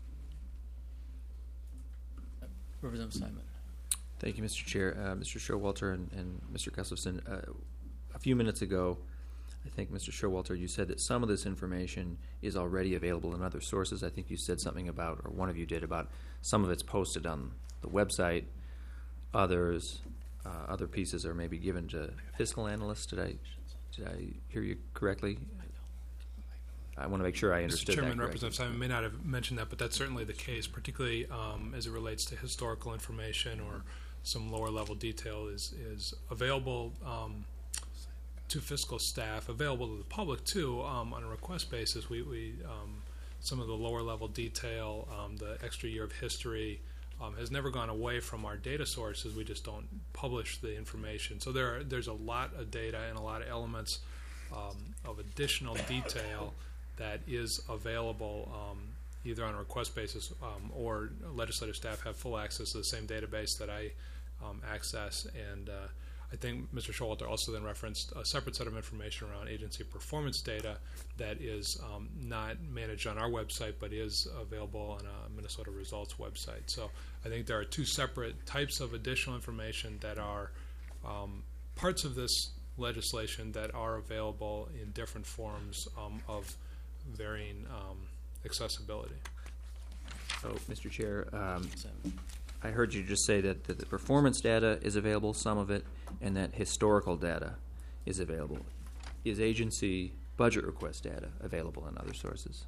Representative Simon. Thank you, Mister Chair. Uh, Mister Showalter and, and Mister Gustafson, uh, a few minutes ago, I think, Mister Showalter, you said that some of this information is already available in other sources. I think you said something about, or one of you did, about some of it's posted on the website. Others, uh, other pieces are maybe given to fiscal analysts. Did I, did I hear you correctly? I want to make sure I understood Mister Chairman, that Representative Simon may not have mentioned that, but that's certainly the case, particularly um, as it relates to historical information or some lower level detail is is available um, to fiscal staff, available to the public too um, on a request basis. We, we um, some of the lower level detail, um, the extra year of history, um, has never gone away from our data sources. We just don't publish the information. So there are, there's a lot of data and a lot of elements um, of additional detail that is available um, either on a request basis um, or legislative staff have full access to the same database that I um, access. And uh, I think Mister Showalter also then referenced a separate set of information around agency performance data that is um, not managed on our website but is available on a Minnesota Results website. So I think there are two separate types of additional information that are um, parts of this legislation that are available in different forms um, of varying um, accessibility. So, Mister Chair, um, I heard you just say that, that the performance data is available, some of it, and that historical data is available. Is agency budget request data available in other sources?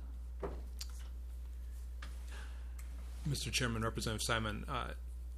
Mister Chairman, Representative Simon, uh,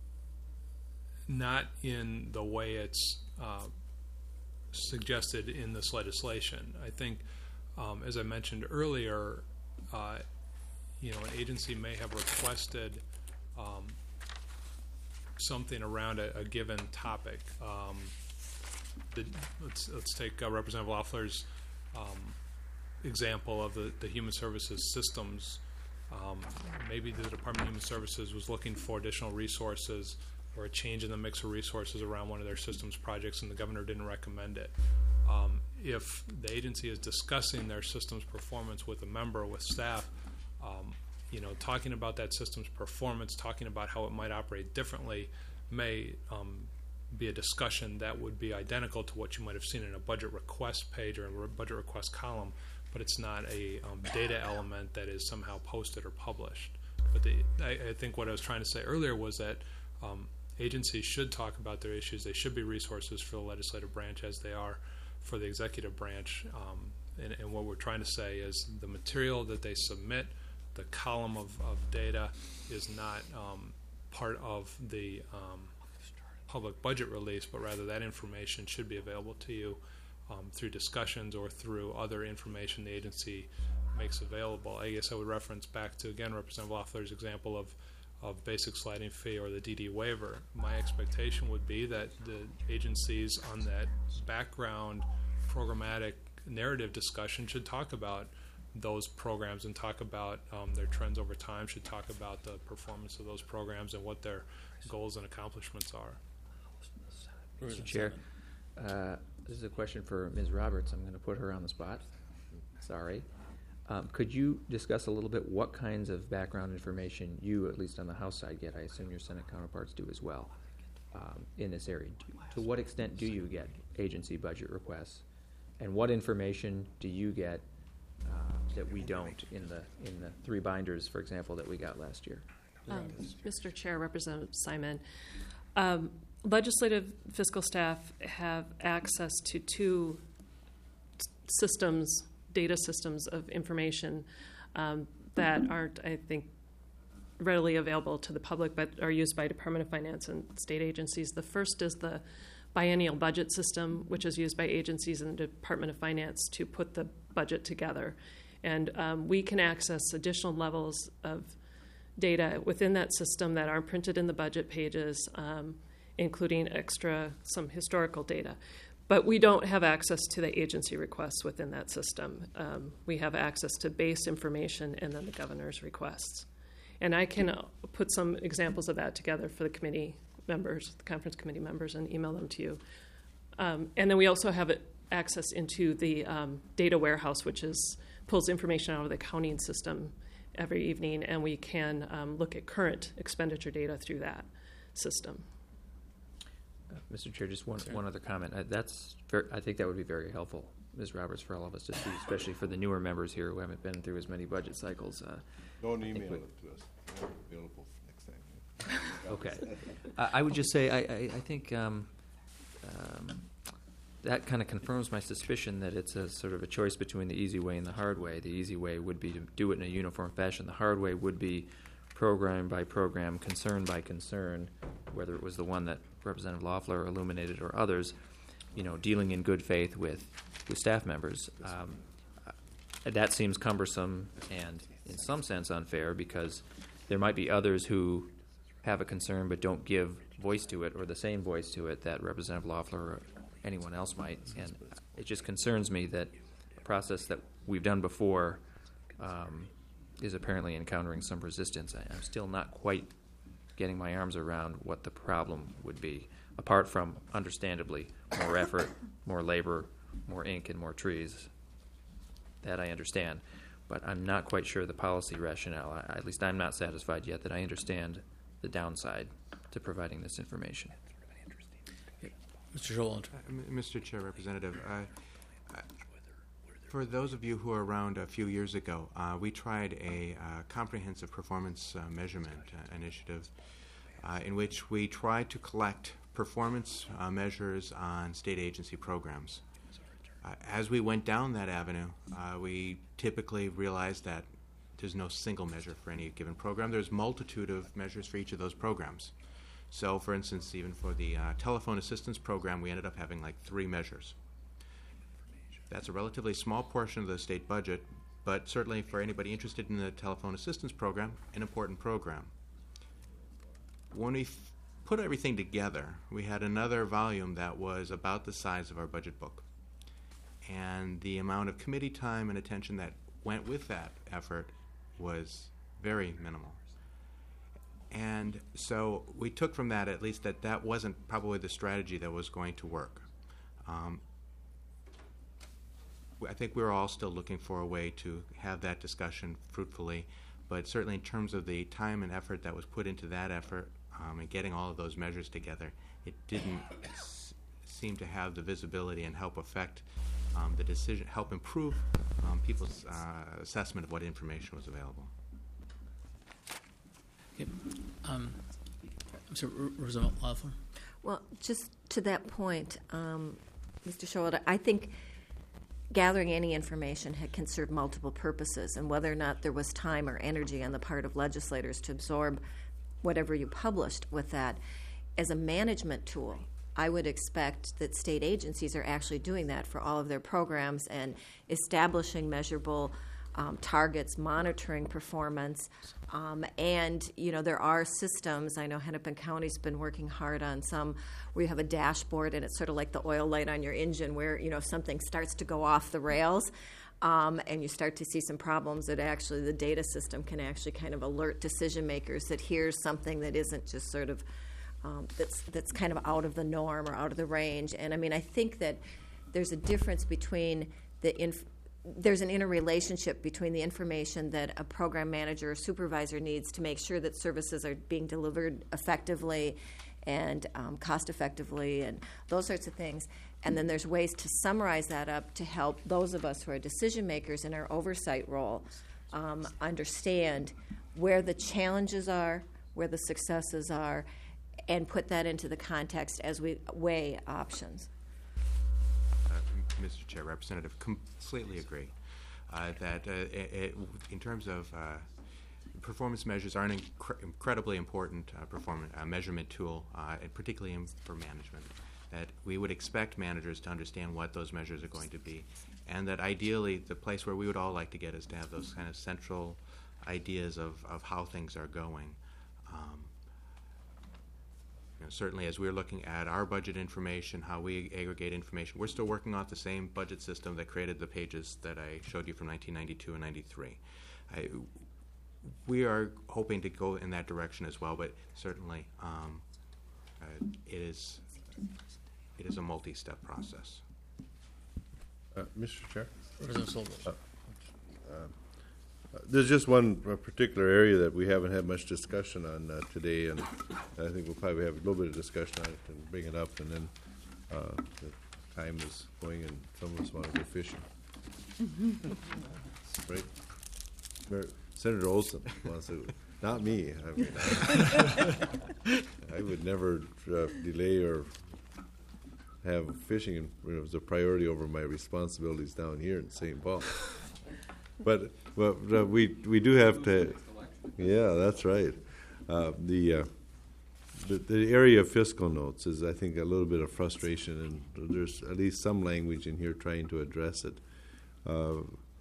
not in the way it's uh, suggested in this legislation. I think Um, as I mentioned earlier, uh, you know, an agency may have requested um, something around a, a given topic. Um, the, let's let's take uh, Representative Loeffler's um, example of the, the Human Services systems. Um, maybe the Department of Human Services was looking for additional resources or a change in the mix of resources around one of their systems projects, and the governor didn't recommend it. Um, if the agency is discussing their system's performance with a member, with staff, um, you know, talking about that system's performance, talking about how it might operate differently, may um, be a discussion that would be identical to what you might have seen in a budget request page or a budget request column, but it's not a um, data element that is somehow posted or published. But the, I, I think what I was trying to say earlier was that um, agencies should talk about their issues. They should be resources for the legislative branch as they are for the executive branch. Um, and, and what we're trying to say is the material that they submit, the column of, of data, is not um, part of the um, public budget release, but rather that information should be available to you um, through discussions or through other information the agency makes available. I guess I would reference back to, again, Representative Loeffler's example of, of basic sliding fee or the D D waiver. My expectation would be that the agencies on that background programmatic narrative discussion should talk about those programs and talk about um, their trends over time, should talk about the performance of those programs and what their goals and accomplishments are. Mister Chair, uh, this is a question for Miz Roberts. I'm going to put her on the spot. Sorry. Um, could you discuss a little bit what kinds of background information you, at least on the House side, get? I assume your Senate counterparts do as well um, in this area. Do, to what extent do you get agency budget requests, and what information do you get uh, that we don't in the in the three binders, for example, that we got last year? Um, Mister Chair, Representative Simon, um, legislative fiscal staff have access to two systems, data systems of information um, that aren't, I think, readily available to the public, but are used by Department of Finance and state agencies. The first is the biennial budget system, which is used by agencies in the Department of Finance to put the budget together. And um, we can access additional levels of data within that system that aren't printed in the budget pages, um, including extra, some historical data. But we don't have access to the agency requests within that system. Um, we have access to base information and then the governor's requests. And I can uh, put some examples of that together for the committee members, the conference committee members, and email them to you. Um, and then we also have it, access into the um, data warehouse, which is pulls information out of the accounting system every evening, and we can um, look at current expenditure data through that system. Uh, Mister Chair, just one, one other comment. Uh, that's very, I think that would be very helpful, Miz Roberts, for all of us to see, especially for the newer members here who haven't been through as many budget cycles. Uh, Don't email we, it to us. We're available next time. Okay. I, I would just say I, I, I think um, um, that kind of confirms my suspicion that it's a sort of a choice between the easy way and the hard way. The easy way would be to do it in a uniform fashion. The hard way would be program by program, concern by concern, whether it was the one that Representative Loeffler illuminated or others, you know, dealing in good faith with, with staff members. Um, uh, that seems cumbersome and in some sense unfair, because there might be others who have a concern but don't give voice to it, or the same voice to it that Representative Loeffler or anyone else might. And it just concerns me that a process that we've done before um, is apparently encountering some resistance. I, I'm still not quite getting my arms around what the problem would be, apart from, understandably, more effort, more labor, more ink, and more trees. That I understand. But I'm not quite sure the policy rationale. I, at least I'm not satisfied yet that I understand the downside to providing this information. Mister Showalter. Uh, Mister Chair, Representative, uh, uh, for those of you who are around a few years ago, uh, we tried a uh, comprehensive performance uh, measurement uh, initiative uh, in which we tried to collect performance uh, measures on state agency programs. Uh, as we went down that avenue, uh, we typically realized that there's no single measure for any given program. There's a multitude of measures for each of those programs. So, for instance, even for the uh, telephone assistance program, we ended up having like three measures. That's a relatively small portion of the state budget, but certainly for anybody interested in the telephone assistance program, an important program. When we f- put everything together, we had another volume that was about the size of our budget book. And the amount of committee time and attention that went with that effort was very minimal. And so we took from that at least that that wasn't probably the strategy that was going to work. Um, I think we're all still looking for a way to have that discussion fruitfully, but certainly in terms of the time and effort that was put into that effort, um, and getting all of those measures together, it didn't s- seem to have the visibility and help affect um, the decision, help improve um, people's uh, assessment of what information was available. Okay. Um, I'm sorry, Representative Loeffler. Well, just to that point, um, Mister Showalter, I think gathering any information had, can serve multiple purposes, and whether or not there was time or energy on the part of legislators to absorb whatever you published with that as a management tool, I would expect that state agencies are actually doing that for all of their programs and establishing measurable um, targets, monitoring performance, um, and you know there are systems. I know Hennepin County's been working hard on some where you have a dashboard and it's sort of like the oil light on your engine, where you know something starts to go off the rails, um, and you start to see some problems. That actually the data system can actually kind of alert decision makers that here's something that isn't just sort of um, that's that's kind of out of the norm or out of the range. And I mean, I think that there's a difference between the inf- there's an interrelationship between the information that a program manager or supervisor needs to make sure that services are being delivered effectively and um, cost effectively and those sorts of things. And then there's ways to summarize that up to help those of us who are decision makers in our oversight role um, understand where the challenges are, where the successes are, and put that into the context as we weigh options. Mister Chair, Representative, completely agree uh, that uh, it, it, in terms of uh, performance measures are an incre- incredibly important uh, performance uh, measurement tool, uh, and particularly in, for management. That we would expect managers to understand what those measures are going to be, and that ideally the place where we would all like to get is to have those kind of central ideas of, of how things are going. Um, You know, certainly, as we're looking at our budget information, how we aggregate information, we're still working off the same budget system that created the pages that I showed you from nineteen ninety-two and ninety-three. I, we are hoping to go in that direction as well, but certainly um, uh, it is it is a multi-step process. Uh, Mister Chair? Representative Solberg. Uh, uh, There's just one particular area that we haven't had much discussion on uh, today, and I think we'll probably have a little bit of discussion on it and bring it up, and then uh, the time is going and some of us want to go fishing. Right? Mer- Senator Olson wants to, not me. I mean, I, I would never uh, delay or have fishing you know, as a priority over my responsibilities down here in Saint Paul. But well, uh, we we do have to. Yeah, that's right. Uh, the, uh, the the area of fiscal notes is, I think, a little bit of frustration, and there's at least some language in here trying to address it. Uh,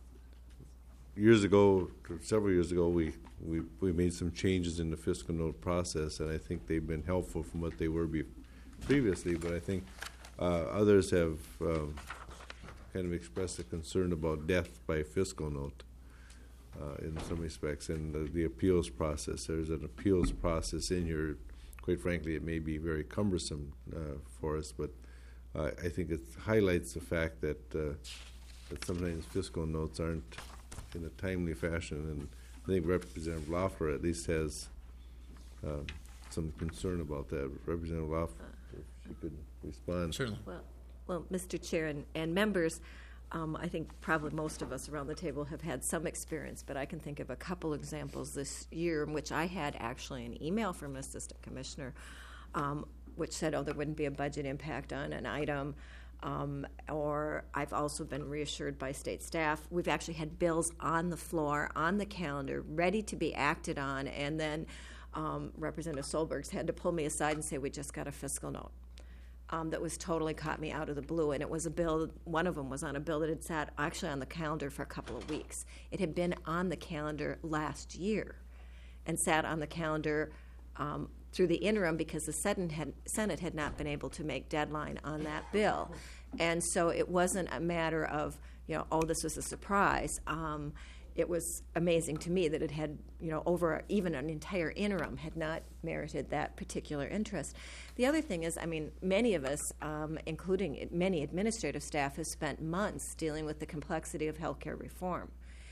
years ago, several years ago, we, we we made some changes in the fiscal note process, and I think they've been helpful from what they were be previously. But I think uh, others have. Um, kind of expressed a concern about death by fiscal note uh, in some respects, and the, the appeals process. There's an appeals process in here. Quite frankly, it may be very cumbersome uh, for us, but uh, I think it highlights the fact that uh, that sometimes fiscal notes aren't in a timely fashion, and I think Representative Loeffler at least has um, some concern about that. Representative Loeffler, if she could respond. Certainly. Well, Well, Mister Chair and, and members, um, I think probably most of us around the table have had some experience, but I can think of a couple examples this year in which I had actually an email from an assistant commissioner um, which said, oh, there wouldn't be a budget impact on an item. Um, or I've also been reassured by state staff. We've actually had bills on the floor, on the calendar, ready to be acted on, and then um, Representative Solberg's had to pull me aside and say, we just got a fiscal note. Um, that was totally caught me out of the blue, and it was a bill, one of them was on a bill that had sat actually on the calendar for a couple of weeks. It had been on the calendar last year and sat on the calendar um, through the interim because the Senate had, Senate had not been able to make deadline on that bill. And so it wasn't a matter of, you know, oh, this was a surprise. Um, it was amazing to me that it had, you know, over even an entire interim had not merited that particular interest. The other thing is, I mean, many of us, um, including many administrative staff, have spent months dealing with the complexity of healthcare reform.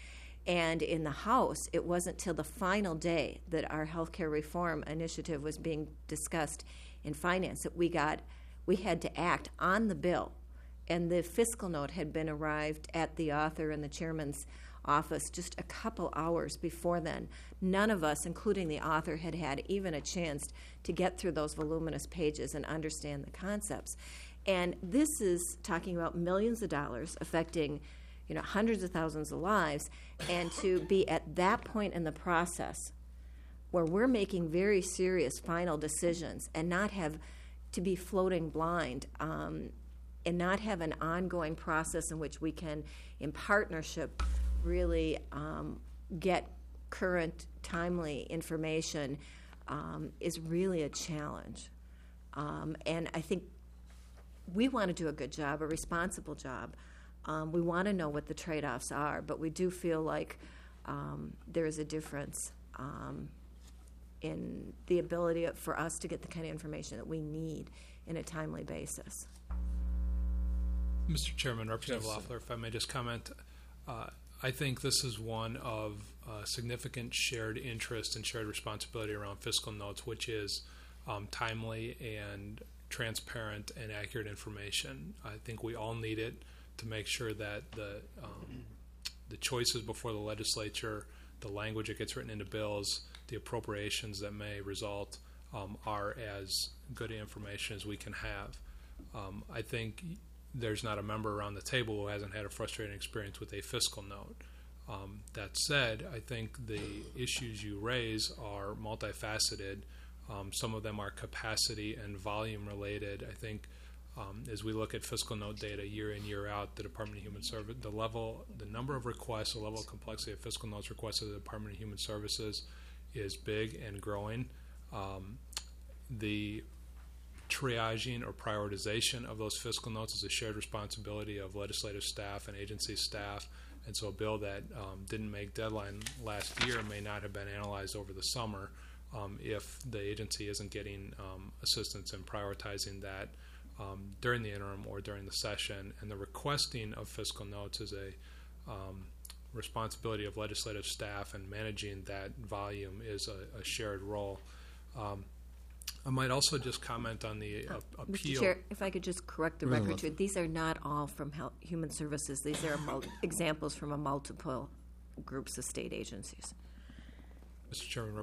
And in the House, it wasn't till the final day that our healthcare reform initiative was being discussed in finance that we got, we had to act on the bill. And the fiscal note had been arrived at the author and the chairman's office just a couple hours before then. None of us, including the author, had had even a chance to get through those voluminous pages and understand the concepts. And this is talking about millions of dollars affecting, you know, hundreds of thousands of lives, and to be at that point in the process where we're making very serious final decisions and not have to be floating blind, um, and not have an ongoing process in which we can, in partnership, really um, get current, timely information um, is really a challenge. Um, and I think we want to do a good job, a responsible job. Um, we want to know what the trade-offs are, but we do feel like um, there is a difference um, in the ability for us to get the kind of information that we need in a timely basis. Mister Chairman, Representative Yes, Loeffler, if I may just comment, uh, I think this is one of uh, significant shared interest and shared responsibility around fiscal notes, which is um, timely and transparent and accurate information. I think we all need it to make sure that the um, the choices before the legislature, the language that gets written into bills, the appropriations that may result um, are as good information as we can have. Um, I think there's not a member around the table who hasn't had a frustrating experience with a fiscal note. Um, that said, I think the issues you raise are multifaceted. Um, some of them are capacity and volume related. I think um, as we look at fiscal note data year in, year out, the Department of Human Services, the level, the number of requests, the level of complexity of fiscal notes requests of the Department of Human Services is big and growing. Um, the triaging or prioritization of those fiscal notes is a shared responsibility of legislative staff and agency staff, and so a bill that um, didn't make deadline last year may not have been analyzed over the summer um, if the agency isn't getting um, assistance in prioritizing that um, during the interim or during the session. And the requesting of fiscal notes is a um, responsibility of legislative staff, and managing that volume is a, a shared role. Um, I might also just comment on the uh, appeal. Mister Chair, if I could just correct the record, too. These are not all from Health, Human Services. These are mul- examples from a multiple groups of state agencies. Mister Chairman,